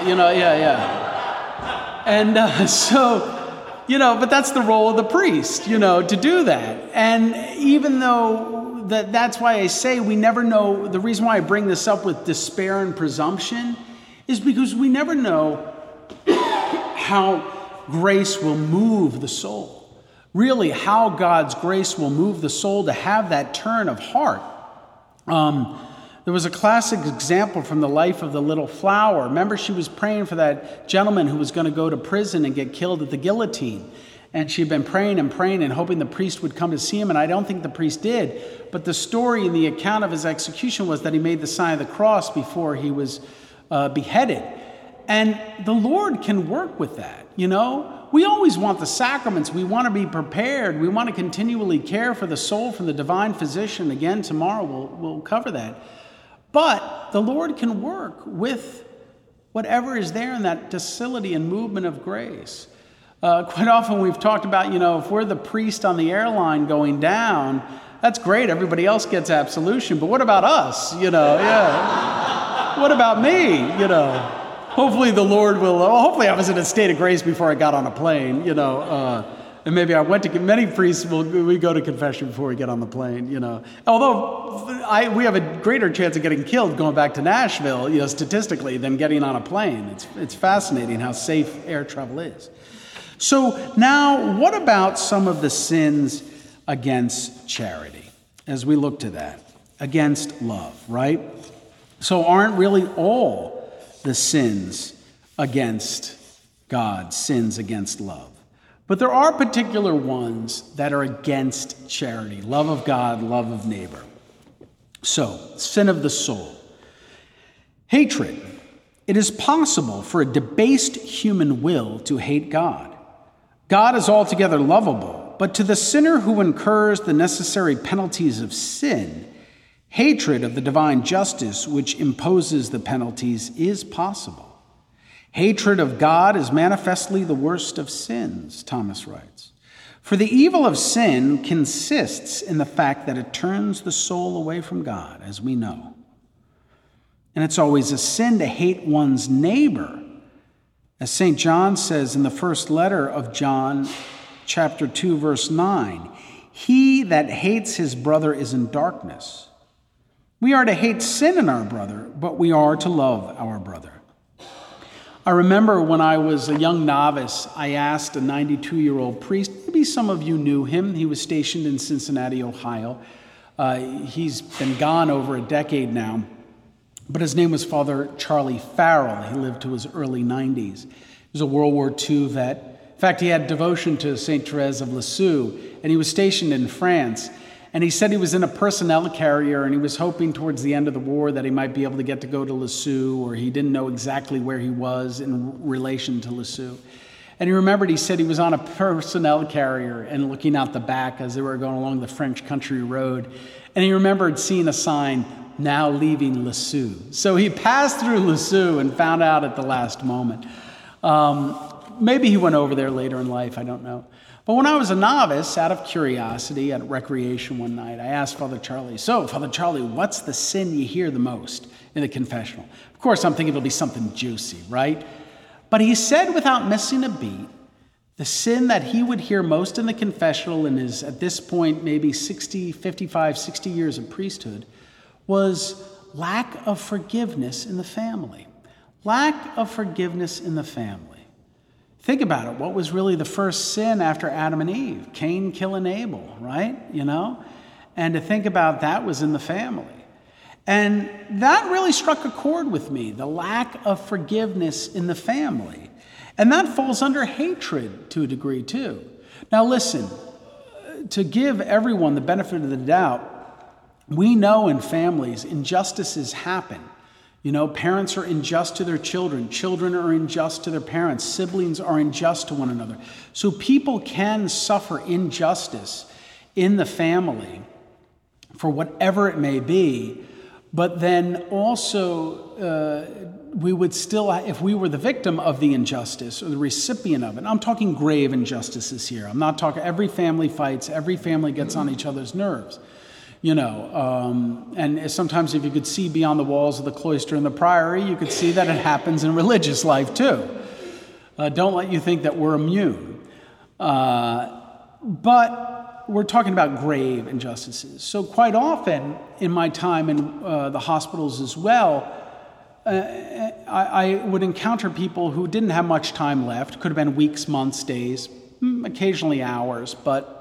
S1: And but that's the role of the priest, to do that. And even though that's why I say we never know, the reason why I bring this up with despair and presumption is because we never know how grace will move the soul. Really, how God's grace will move the soul to have that turn of heart. There was a classic example from the life of the little flower. Remember, she was praying for that gentleman who was going to go to prison and get killed at the guillotine. And she'd been praying and hoping the priest would come to see him, and I don't think the priest did. But the story in the account of his execution was that he made the sign of the cross before he was beheaded. And the Lord can work with that, We always want the sacraments. We want to be prepared. We want to continually care for the soul from the divine physician. Again, tomorrow we'll cover that. But the Lord can work with whatever is there in that docility and movement of grace. Quite often we've talked about, if we're the priest on the airline going down, that's great. Everybody else gets absolution. But what about us? What about me? Hopefully the Lord will, hopefully I was in a state of grace before I got on a plane, and maybe I went to, many priests, we go to confession before we get on the plane, Although we have a greater chance of getting killed going back to Nashville, statistically, than getting on a plane. It's fascinating how safe air travel is. So now, what about some of the sins against charity? As we look to that, against love, right? So aren't really all the sins against God sins against love? But there are particular ones that are against charity: love of God, love of neighbor. So, sin of the soul. Hatred. It is possible for a debased human will to hate God. God is altogether lovable, but to the sinner who incurs the necessary penalties of sin, hatred of the divine justice which imposes the penalties is possible. Hatred of God is manifestly the worst of sins, Thomas writes. For the evil of sin consists in the fact that it turns the soul away from God, as we know. And it's always a sin to hate one's neighbor. As St. John says in the first letter of John, chapter 2, verse 9, he that hates his brother is in darkness. We are to hate sin in our brother, but we are to love our brother. I remember when I was a young novice, I asked a 92-year-old priest, maybe some of you knew him. He was stationed in Cincinnati, Ohio. He's been gone over a decade now, but his name was Father Charlie Farrell. He lived to his early 90s. He was a World War II vet. In fact, he had devotion to St. Therese of Lisieux, and he was stationed in France. And he said he was in a personnel carrier, and he was hoping towards the end of the war that he might be able to get to go to Lisieux, or he didn't know exactly where he was in relation to Lisieux. And he remembered, he said he was on a personnel carrier and looking out the back as they were going along the French country road. And he remembered seeing a sign, now leaving Lisieux. So he passed through Lisieux and found out at the last moment. Maybe he went over there later in life, I don't know. But when I was a novice, out of curiosity, at recreation one night, I asked Father Charlie, so, Father Charlie, what's the sin you hear the most in the confessional? Of course, I'm thinking it'll be something juicy, right? But he said, without missing a beat, the sin that he would hear most in the confessional in his, at this point, maybe 55, 60 years of priesthood, was lack of forgiveness in the family. Lack of forgiveness in the family. Think about it. What was really the first sin after Adam and Eve? Cain killing Abel, right? And to think about that was in the family. And that really struck a chord with me, the lack of forgiveness in the family. And that falls under hatred to a degree too. Now listen, to give everyone the benefit of the doubt, we know in families injustices happen. Parents are unjust to their children. Children are unjust to their parents. Siblings are unjust to one another. So people can suffer injustice in the family for whatever it may be. But then also we would still, if we were the victim of the injustice or the recipient of it, I'm talking grave injustices here. I'm not talking, every family fights, every family gets on each other's nerves. And sometimes if you could see beyond the walls of the cloister and the priory, you could see that it happens in religious life too. Don't let you think that we're immune. But we're talking about grave injustices. So quite often in my time in the hospitals as well, I would encounter people who didn't have much time left. Could have been weeks, months, days, occasionally hours, but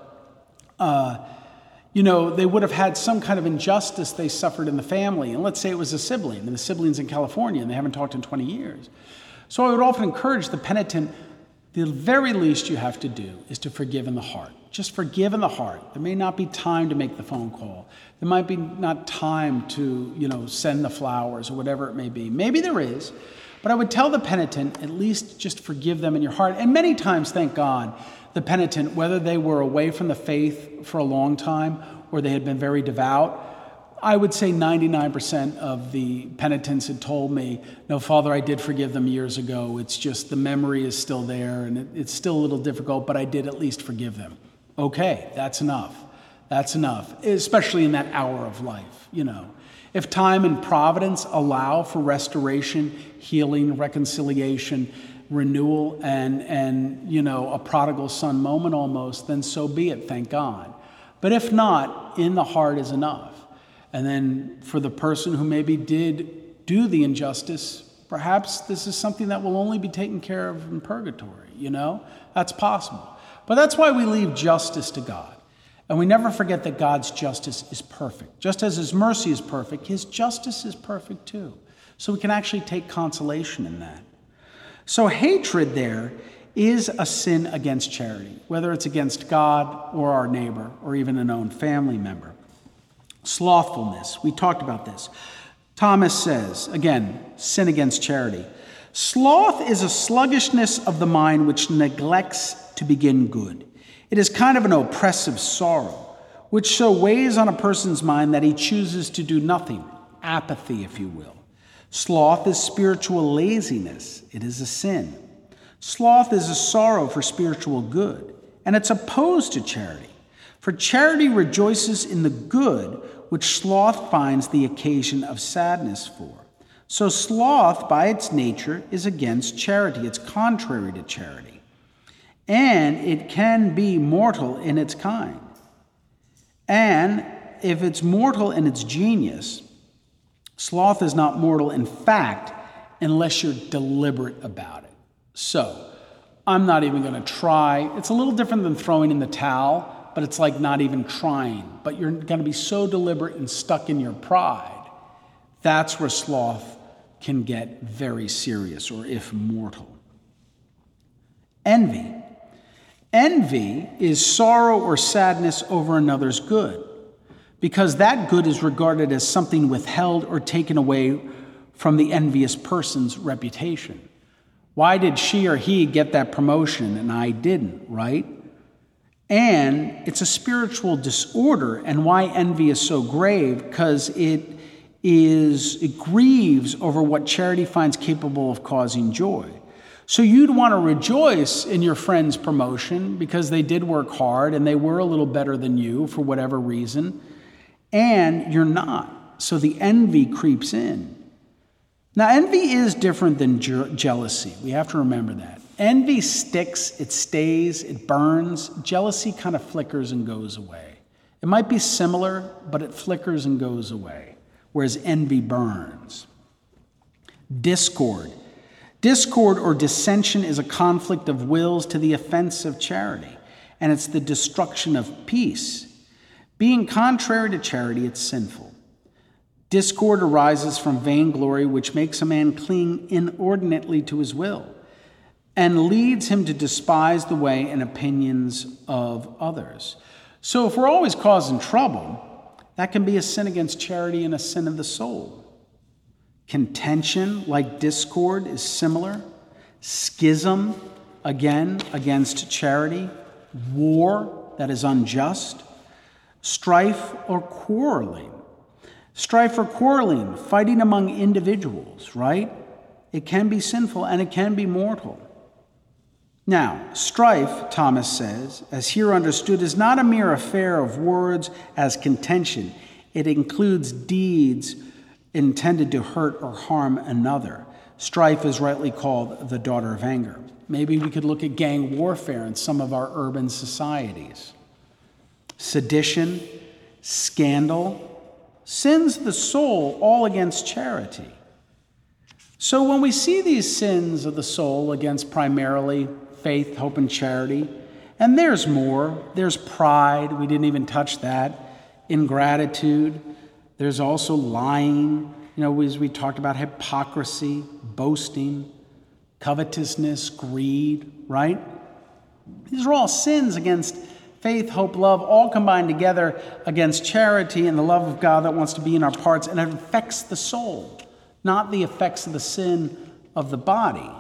S1: they would have had some kind of injustice they suffered in the family. And let's say it was a sibling, and the sibling's in California, and they haven't talked in 20 years. So I would often encourage the penitent, the very least you have to do is to forgive in the heart. Just forgive in the heart. There may not be time to make the phone call. There might be not time to, send the flowers or whatever it may be. Maybe there is, but I would tell the penitent, at least just forgive them in your heart. And many times, thank God, the penitent, whether they were away from the faith for a long time or they had been very devout, I would say 99% of the penitents had told me, no, Father, I did forgive them years ago. It's just the memory is still there and it's still a little difficult, but I did at least forgive them. Okay, that's enough. That's enough, especially in that hour of life, If time and providence allow for restoration, healing, reconciliation, renewal, and a prodigal son moment almost, then so be it, thank God. But if not, in the heart is enough. And then for the person who maybe did do the injustice, perhaps this is something that will only be taken care of in purgatory, That's possible. But that's why we leave justice to God. And we never forget that God's justice is perfect. Just as his mercy is perfect, his justice is perfect too. So we can actually take consolation in that. So hatred there is a sin against charity, whether it's against God or our neighbor or even a known family member. Slothfulness, we talked about this. Thomas says, again, sin against charity. Sloth is a sluggishness of the mind which neglects to begin good. It is kind of an oppressive sorrow, which so weighs on a person's mind that he chooses to do nothing. Apathy, if you will. Sloth is spiritual laziness. It is a sin. Sloth is a sorrow for spiritual good, and it's opposed to charity. For charity rejoices in the good, which sloth finds the occasion of sadness for. So sloth, by its nature, is against charity. It's contrary to charity. And it can be mortal in its kind. And if it's mortal in its genius, sloth is not mortal in fact unless you're deliberate about it. So I'm not even going to try. It's a little different than throwing in the towel, but it's like not even trying. But you're going to be so deliberate and stuck in your pride. That's where sloth can get very serious, or if mortal. Envy. Envy is sorrow or sadness over another's good, because that good is regarded as something withheld or taken away from the envious person's reputation. Why did she or he get that promotion and I didn't, right? And it's a spiritual disorder, and why envy is so grave, because it grieves over what charity finds capable of causing joy. So you'd want to rejoice in your friend's promotion because they did work hard and they were a little better than you for whatever reason, and you're not. So the envy creeps in. Now, envy is different than jealousy. We have to remember that. Envy sticks, it stays, it burns. Jealousy kind of flickers and goes away. It might be similar, but it flickers and goes away, whereas envy burns. Discord. Discord or dissension is a conflict of wills to the offense of charity, and it's the destruction of peace. Being contrary to charity, it's sinful. Discord arises from vainglory, which makes a man cling inordinately to his will and leads him to despise the way and opinions of others. So if we're always causing trouble, that can be a sin against charity and a sin of the soul. Contention, like discord, is similar. Schism, again, against charity. War, that is unjust. Strife or quarreling. Strife or quarreling, fighting among individuals, right? It can be sinful and it can be mortal. Now, strife, Thomas says, as here understood, is not a mere affair of words as contention. It includes deeds intended to hurt or harm another. Strife is rightly called the daughter of anger. Maybe we could look at gang warfare in some of our urban societies. Sedition, scandal, sins of the soul, all against charity. So when we see these sins of the soul against primarily faith, hope, and charity, and there's more, there's pride, we didn't even touch that, ingratitude, there's also lying, as we talked about, hypocrisy, boasting, covetousness, greed, right? These are all sins against faith, hope, love, all combined together against charity and the love of God that wants to be in our parts, and it affects the soul, not the effects of the sin of the body.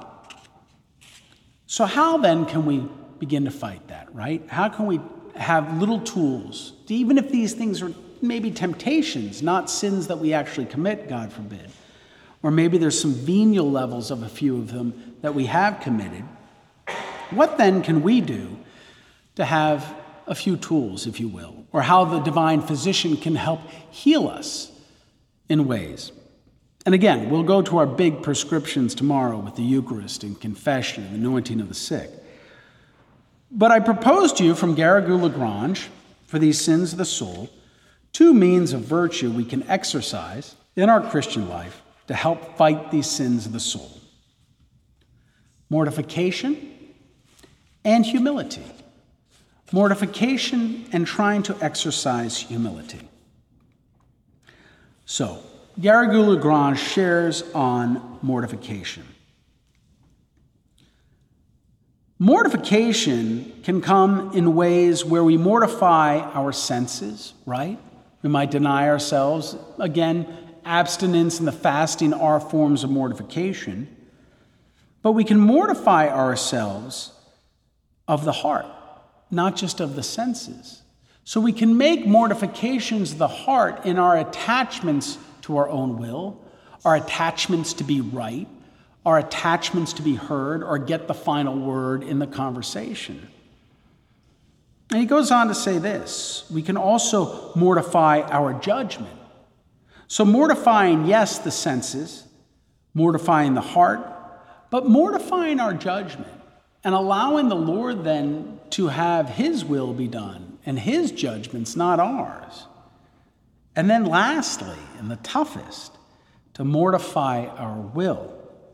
S1: So how then can we begin to fight that, right? How can we have little tools, even if these things are maybe temptations, not sins that we actually commit, God forbid, or maybe there's some venial levels of a few of them that we have committed. What then can we do to have a few tools, if you will, or how the divine physician can help heal us in ways? And again, we'll go to our big prescriptions tomorrow with the Eucharist and confession and anointing of the sick. But I propose to you from Garrigou-Lagrange, for these sins of the soul, 2 means of virtue we can exercise in our Christian life to help fight these sins of the soul: mortification and humility. Mortification and trying to exercise humility. So, Garrigou-Lagrange shares on mortification. Mortification can come in ways where we mortify our senses, right? We might deny ourselves. Again, abstinence and the fasting are forms of mortification. But we can mortify ourselves of the heart, not just of the senses. So we can make mortifications of the heart in our attachments to our own will, our attachments to be right, our attachments to be heard or get the final word in the conversation. And he goes on to say this: we can also mortify our judgment. So mortifying, yes, the senses, mortifying the heart, but mortifying our judgment and allowing the Lord then to have his will be done and his judgments, not ours. And then lastly, and the toughest, to mortify our will.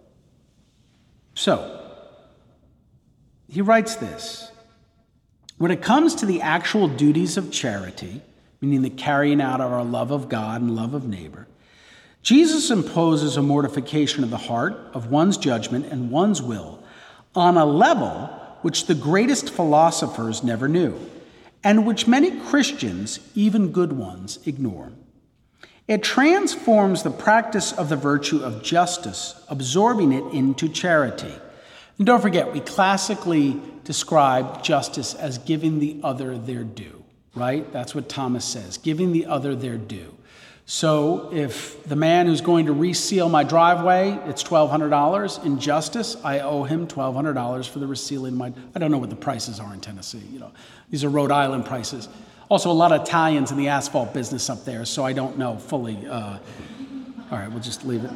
S1: So, he writes this: when it comes to the actual duties of charity, meaning the carrying out of our love of God and love of neighbor, Jesus imposes a mortification of the heart, of one's judgment and one's will, on a level which the greatest philosophers never knew, and which many Christians, even good ones, ignore. It transforms the practice of the virtue of justice, absorbing it into charity. And don't forget, we classically describe justice as giving the other their due, right? That's what Thomas says, giving the other their due. So if the man who's going to reseal my driveway, it's $1,200. In justice, I owe him $1,200 for the resealing I don't know what the prices are in Tennessee. These are Rhode Island prices. Also, a lot of Italians in the asphalt business up there, so I don't know fully. All right, we'll just leave it.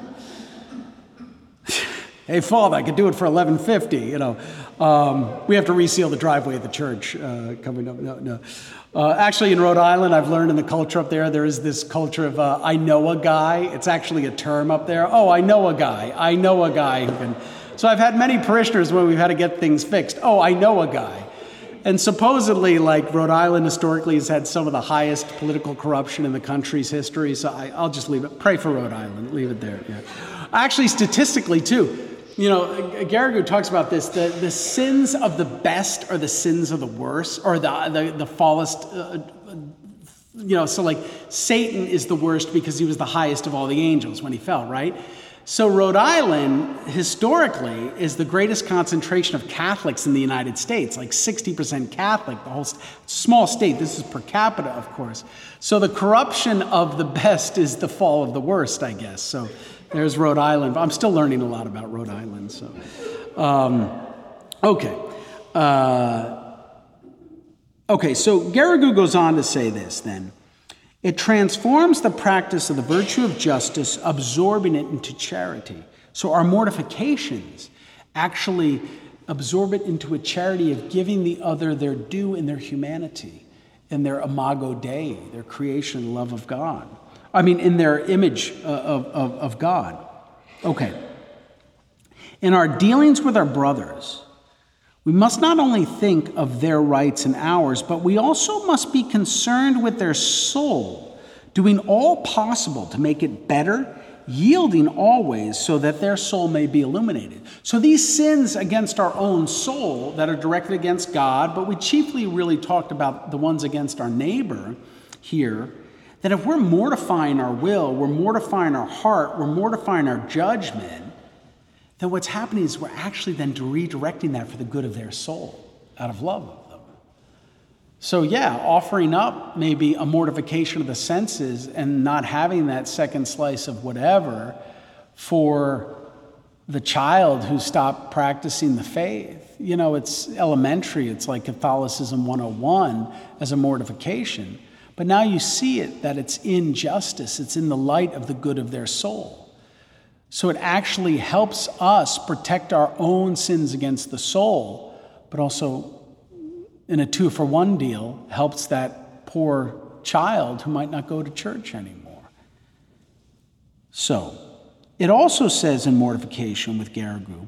S1: Hey, Father, I could do it for $11.50. We have to reseal the driveway at the church coming up. No. Actually, in Rhode Island, I've learned in the culture up there is this culture of I know a guy. It's actually a term up there. Oh, I know a guy. I know a guy who can. So I've had many parishioners when we've had to get things fixed. Oh, I know a guy. And supposedly, Rhode Island historically has had some of the highest political corruption in the country's history. So I'll just leave it. Pray for Rhode Island. Leave it there. Yeah. Actually, statistically, too. Garrigou talks about this. The sins of the best are the sins of the worst, or the fallest. So Satan is the worst because he was the highest of all the angels when he fell, right? So Rhode Island, historically, is the greatest concentration of Catholics in the United States, 60% Catholic, the whole small state. This is per capita, of course. So the corruption of the best is the fall of the worst, I guess. So there's Rhode Island. I'm still learning a lot about Rhode Island. So, okay. So Garrigou goes on to say this then. It transforms the practice of the virtue of justice, absorbing it into charity. So our mortifications actually absorb it into a charity of giving the other their due in their humanity, in their imago Dei, their creation, love of God. In their image of God. Okay. In our dealings with our brothers, we must not only think of their rights and ours, but we also must be concerned with their soul, doing all possible to make it better, yielding always so that their soul may be illuminated. So these sins against our own soul that are directed against God, but we chiefly really talked about the ones against our neighbor here, that if we're mortifying our will, we're mortifying our heart, we're mortifying our judgment, then what's happening is we're actually then redirecting that for the good of their soul, out of love of them. So offering up maybe a mortification of the senses and not having that second slice of whatever for the child who stopped practicing the faith. It's elementary. It's like Catholicism 101 as a mortification. But now you see it, that it's in justice. It's in the light of the good of their soul. So it actually helps us protect our own sins against the soul, but also in a 2-for-1 deal, helps that poor child who might not go to church anymore. So it also says in mortification with Garrigou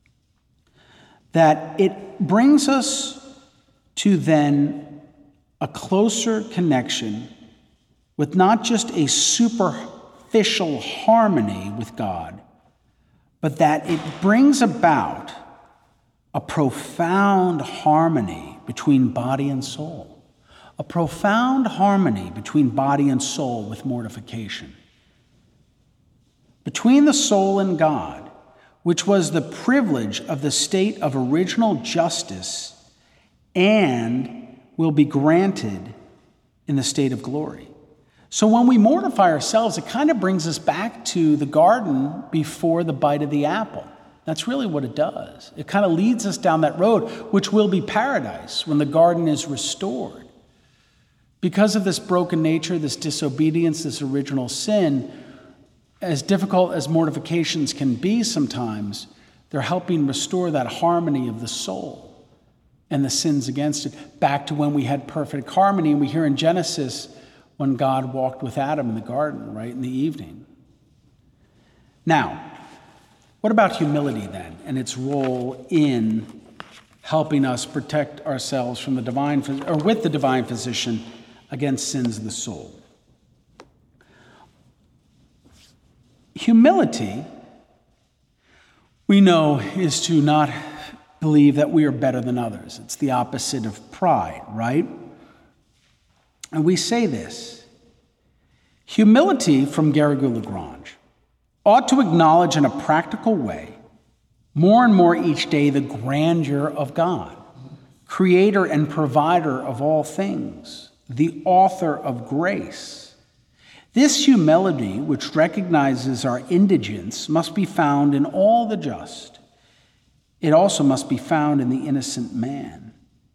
S1: that it brings us to then a closer connection with not just a superficial harmony with God, but that it brings about a profound harmony between body and soul. A profound harmony between body and soul with mortification. Between the soul and God, which was the privilege of the state of original justice and will be granted in the state of glory. So when we mortify ourselves, it kind of brings us back to the garden before the bite of the apple. That's really what it does. It kind of leads us down that road, which will be paradise when the garden is restored. Because of this broken nature, this disobedience, this original sin, as difficult as mortifications can be sometimes, they're helping restore that harmony of the soul and the sins against it back to when we had perfect harmony. And we hear in Genesis when God walked with Adam in the garden, right, in the evening. Now, what about humility then and its role in helping us protect ourselves from the divine, or with the divine physician against sins of the soul? Humility, we know, is to not believe that we are better than others. It's the opposite of pride, right? And we say this: humility, from Garrigou-Lagrange, ought to acknowledge in a practical way, more and more each day, the grandeur of God, creator and provider of all things, the author of grace. This humility, which recognizes our indigence, must be found in all the just. It also must be found in the innocent man.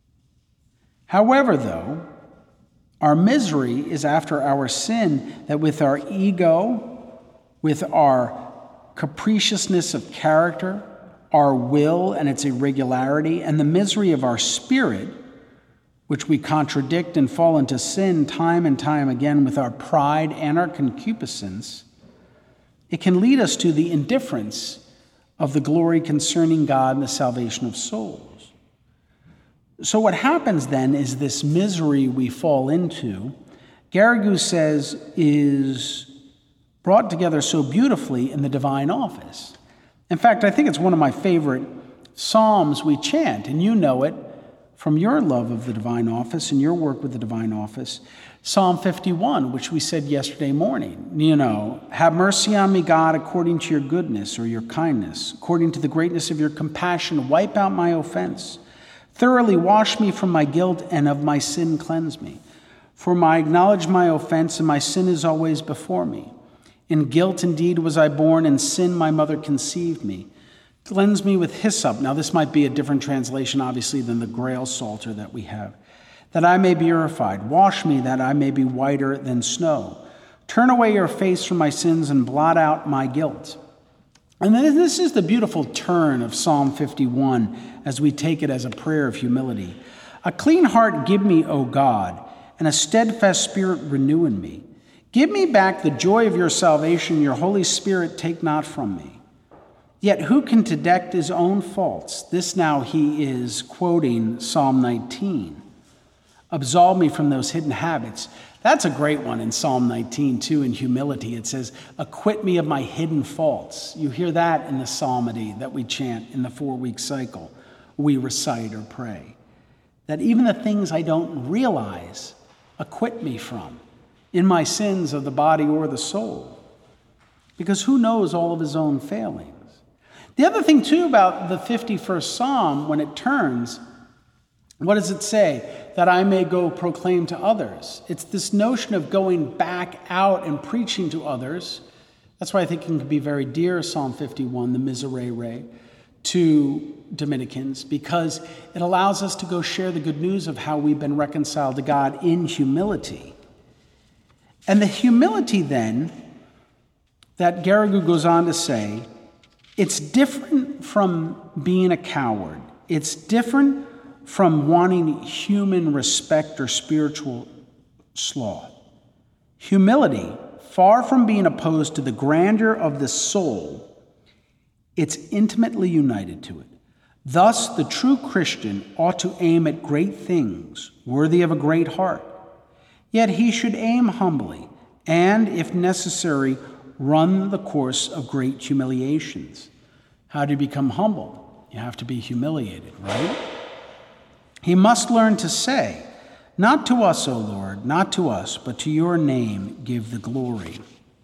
S1: However, though, our misery is after our sin, that with our ego, with our capriciousness of character, our will and its irregularity, and the misery of our spirit, which we contradict and fall into sin time and time again with our pride and our concupiscence, it can lead us to the indifference of the glory concerning God and the salvation of souls. So what happens then is this misery we fall into, Garrigou says, is brought together so beautifully in the divine office. In fact, I think it's one of my favorite psalms we chant, and you know it from your love of the divine office and your work with the divine office. Psalm 51, which we said yesterday morning. You know, have mercy on me, God, according to your goodness or your kindness, according to the greatness of your compassion, wipe out my offense. Thoroughly wash me from my guilt, and of my sin cleanse me. For I acknowledge my offense, and my sin is always before me. In guilt indeed was I born, in sin my mother conceived me. Cleanse me with hyssop. Now this might be a different translation, obviously, than the Grail Psalter that we have. That I may be purified. Wash me, that I may be whiter than snow. Turn away your face from my sins and blot out my guilt. And then this is the beautiful turn of Psalm 51 as we take it as a prayer of humility. A clean heart give me, O God, and a steadfast spirit renew in me. Give me back the joy of your salvation. Your Holy Spirit take not from me. Yet who can detect his own faults? This now he is quoting Psalm 19. Absolve me from those hidden habits. That's a great one in Psalm 19, too, in humility. It says, acquit me of my hidden faults. You hear that in the psalmody that we chant in the 4-week cycle. We recite or pray. That even the things I don't realize, acquit me from in my sins of the body or the soul. Because who knows all of his own failings? The other thing, too, about the 51st Psalm, when it turns, what does it say? That I may go proclaim to others. It's this notion of going back out and preaching to others. That's why I think it can be very dear, Psalm 51, the Miserere, to Dominicans, because it allows us to go share the good news of how we've been reconciled to God in humility. And the humility, then, that Garrigou goes on to say, it's different from being a coward. It's different from wanting human respect or spiritual sloth. Humility, far from being opposed to the grandeur of the soul, it's intimately united to it. Thus, the true Christian ought to aim at great things, worthy of a great heart. Yet he should aim humbly, and, if necessary, run the course of great humiliations. How do you become humble? You have to be humiliated, right? He must learn to say, "Not to us, O Lord, not to us, but to your name give the glory."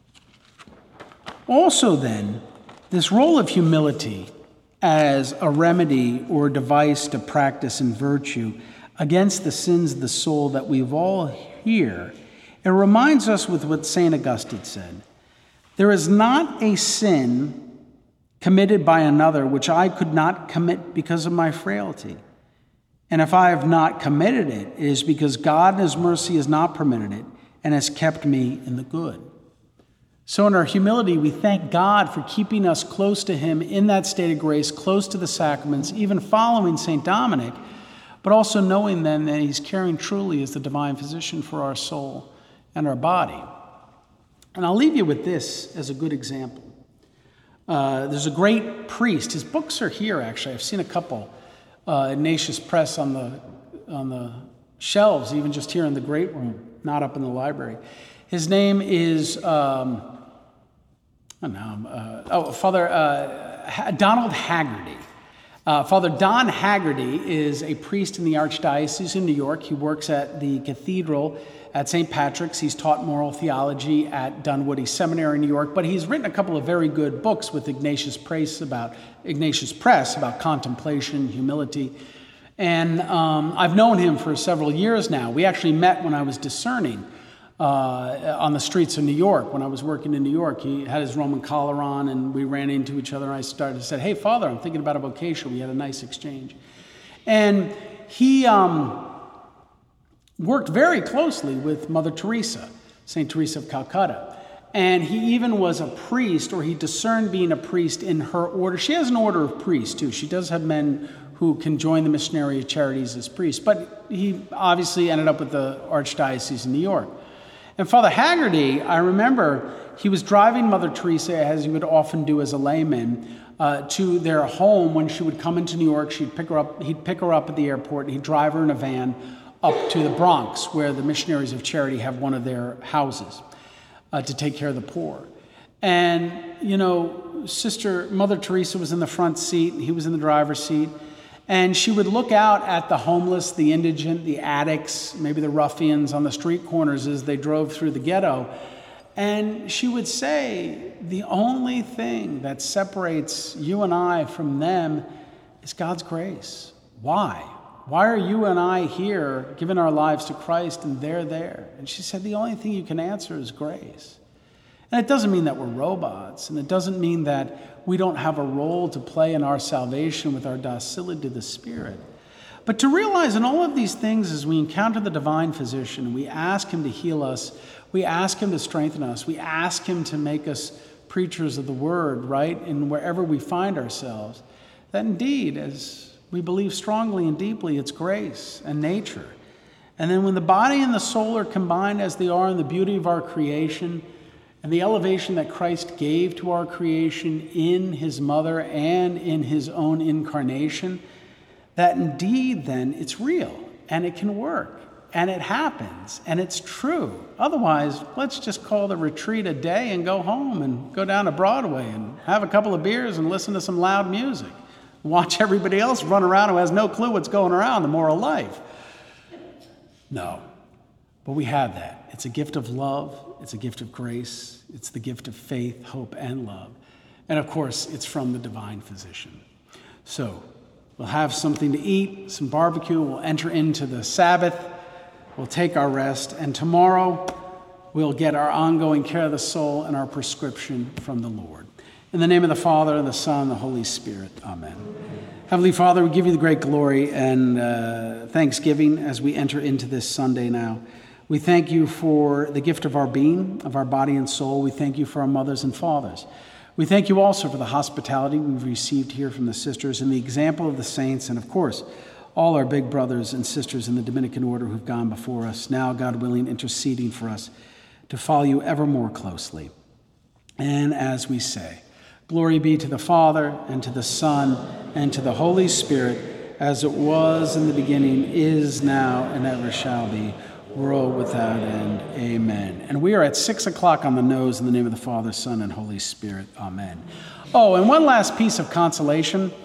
S1: Also then, this role of humility as a remedy or device to practice in virtue against the sins of the soul that we've all hear, it reminds us with what St. Augustine said. There is not a sin committed by another which I could not commit because of my frailty. And if I have not committed it, it is because God in his mercy has not permitted it and has kept me in the good. So in our humility, we thank God for keeping us close to him in that state of grace, close to the sacraments, even following St. Dominic, but also knowing then that he's caring truly as the divine physician for our soul and our body. And I'll leave you with this as a good example. There's a great priest. His books are here, actually. I've seen a couple. Ignatius Press on the shelves, even just here in the great room, not up in the library. His name is Father Donald Haggerty. Father Don Haggerty is a priest in the Archdiocese in New York. He works at the cathedral at St. Patrick's. He's taught moral theology at Dunwoody Seminary in New York, but he's written a couple of very good books with Ignatius Press about contemplation, humility. And I've known him for several years now. We actually met when I was discerning on the streets of New York. When I was working in New York, he had his Roman collar on, and we ran into each other. And I said, "Hey, Father, I'm thinking about a vocation." We had a nice exchange. And he worked very closely with Mother Teresa, St. Teresa of Calcutta. And he even was a priest, or he discerned being a priest in her order. She has an order of priests, too. She does have men who can join the Missionary Charities as priests. But he obviously ended up with the Archdiocese in New York. And Father Haggerty, I remember he was driving Mother Teresa, as he would often do as a layman, to their home when she would come into New York. He'd pick her up at the airport, and he'd drive her in a van up to the Bronx, where the Missionaries of Charity have one of their houses to take care of the poor. And, Mother Teresa was in the front seat, and he was in the driver's seat. And she would look out at the homeless, the indigent, the addicts, maybe the ruffians on the street corners as they drove through the ghetto. And she would say, the only thing that separates you and I from them is God's grace. Why? Why are you and I here giving our lives to Christ and they're there? And she said, the only thing you can answer is grace. And it doesn't mean that we're robots, and it doesn't mean that we don't have a role to play in our salvation with our docility to the Spirit. But to realize in all of these things, as we encounter the divine physician, we ask him to heal us, we ask him to strengthen us, we ask him to make us preachers of the word, right? And wherever we find ourselves, that indeed, as we believe strongly and deeply, it's grace and nature. And then when the body and the soul are combined as they are in the beauty of our creation and the elevation that Christ gave to our creation in his mother and in his own incarnation, that indeed then it's real and it can work and it happens and it's true. Otherwise, let's just call the retreat a day and go home and go down to Broadway and have a couple of beers and listen to some loud music. Watch everybody else run around who has no clue what's going around, the moral life. No, but we have that. It's a gift of love. It's a gift of grace. It's the gift of faith, hope, and love. And of course, it's from the divine physician. So we'll have something to eat, some barbecue. We'll enter into the Sabbath. We'll take our rest. And tomorrow, we'll get our ongoing care of the soul and our prescription from the Lord. In the name of the Father, and the Son, and the Holy Spirit. Amen. Heavenly Father, we give you the great glory and thanksgiving as we enter into this Sunday now. We thank you for the gift of our being, of our body and soul. We thank you for our mothers and fathers. We thank you also for the hospitality we've received here from the sisters and the example of the saints, and of course, all our big brothers and sisters in the Dominican order who've gone before us, now, God willing, interceding for us to follow you ever more closely. And as we say, glory be to the Father, and to the Son, and to the Holy Spirit, as it was in the beginning, is now, and ever shall be, world without end. Amen. And we are at 6 o'clock on the nose in the name of the Father, Son, and Holy Spirit. Amen. Oh, and one last piece of consolation.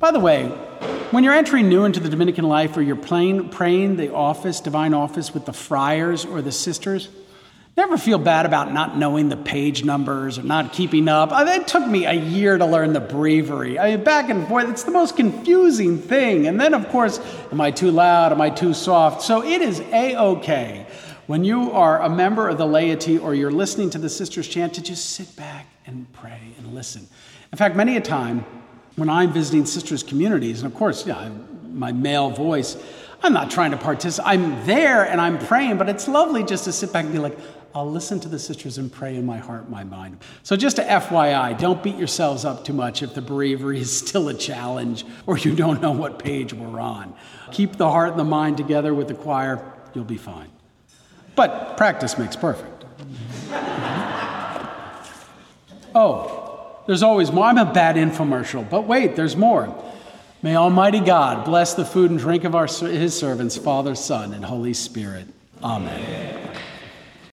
S1: By the way, when you're entering new into the Dominican life or you're praying the office, divine office with the friars or the sisters, never feel bad about not knowing the page numbers or not keeping up. It took me a year to learn the breviary. Back and forth, it's the most confusing thing. And then, of course, am I too loud? Am I too soft? So it is A-OK when you are a member of the laity or you're listening to the sisters chant to just sit back and pray and listen. In fact, many a time when I'm visiting sisters' communities, and of course, my male voice, I'm not trying to participate. I'm there and I'm praying, but it's lovely just to sit back and be like, I'll listen to the sisters and pray in my heart, my mind. So just a FYI, don't beat yourselves up too much if the breviary is still a challenge or you don't know what page we're on. Keep the heart and the mind together with the choir, you'll be fine. But practice makes perfect. There's always more. I'm a bad infomercial, but wait, there's more. May Almighty God bless the food and drink of His servants, Father, Son, and Holy Spirit. Amen.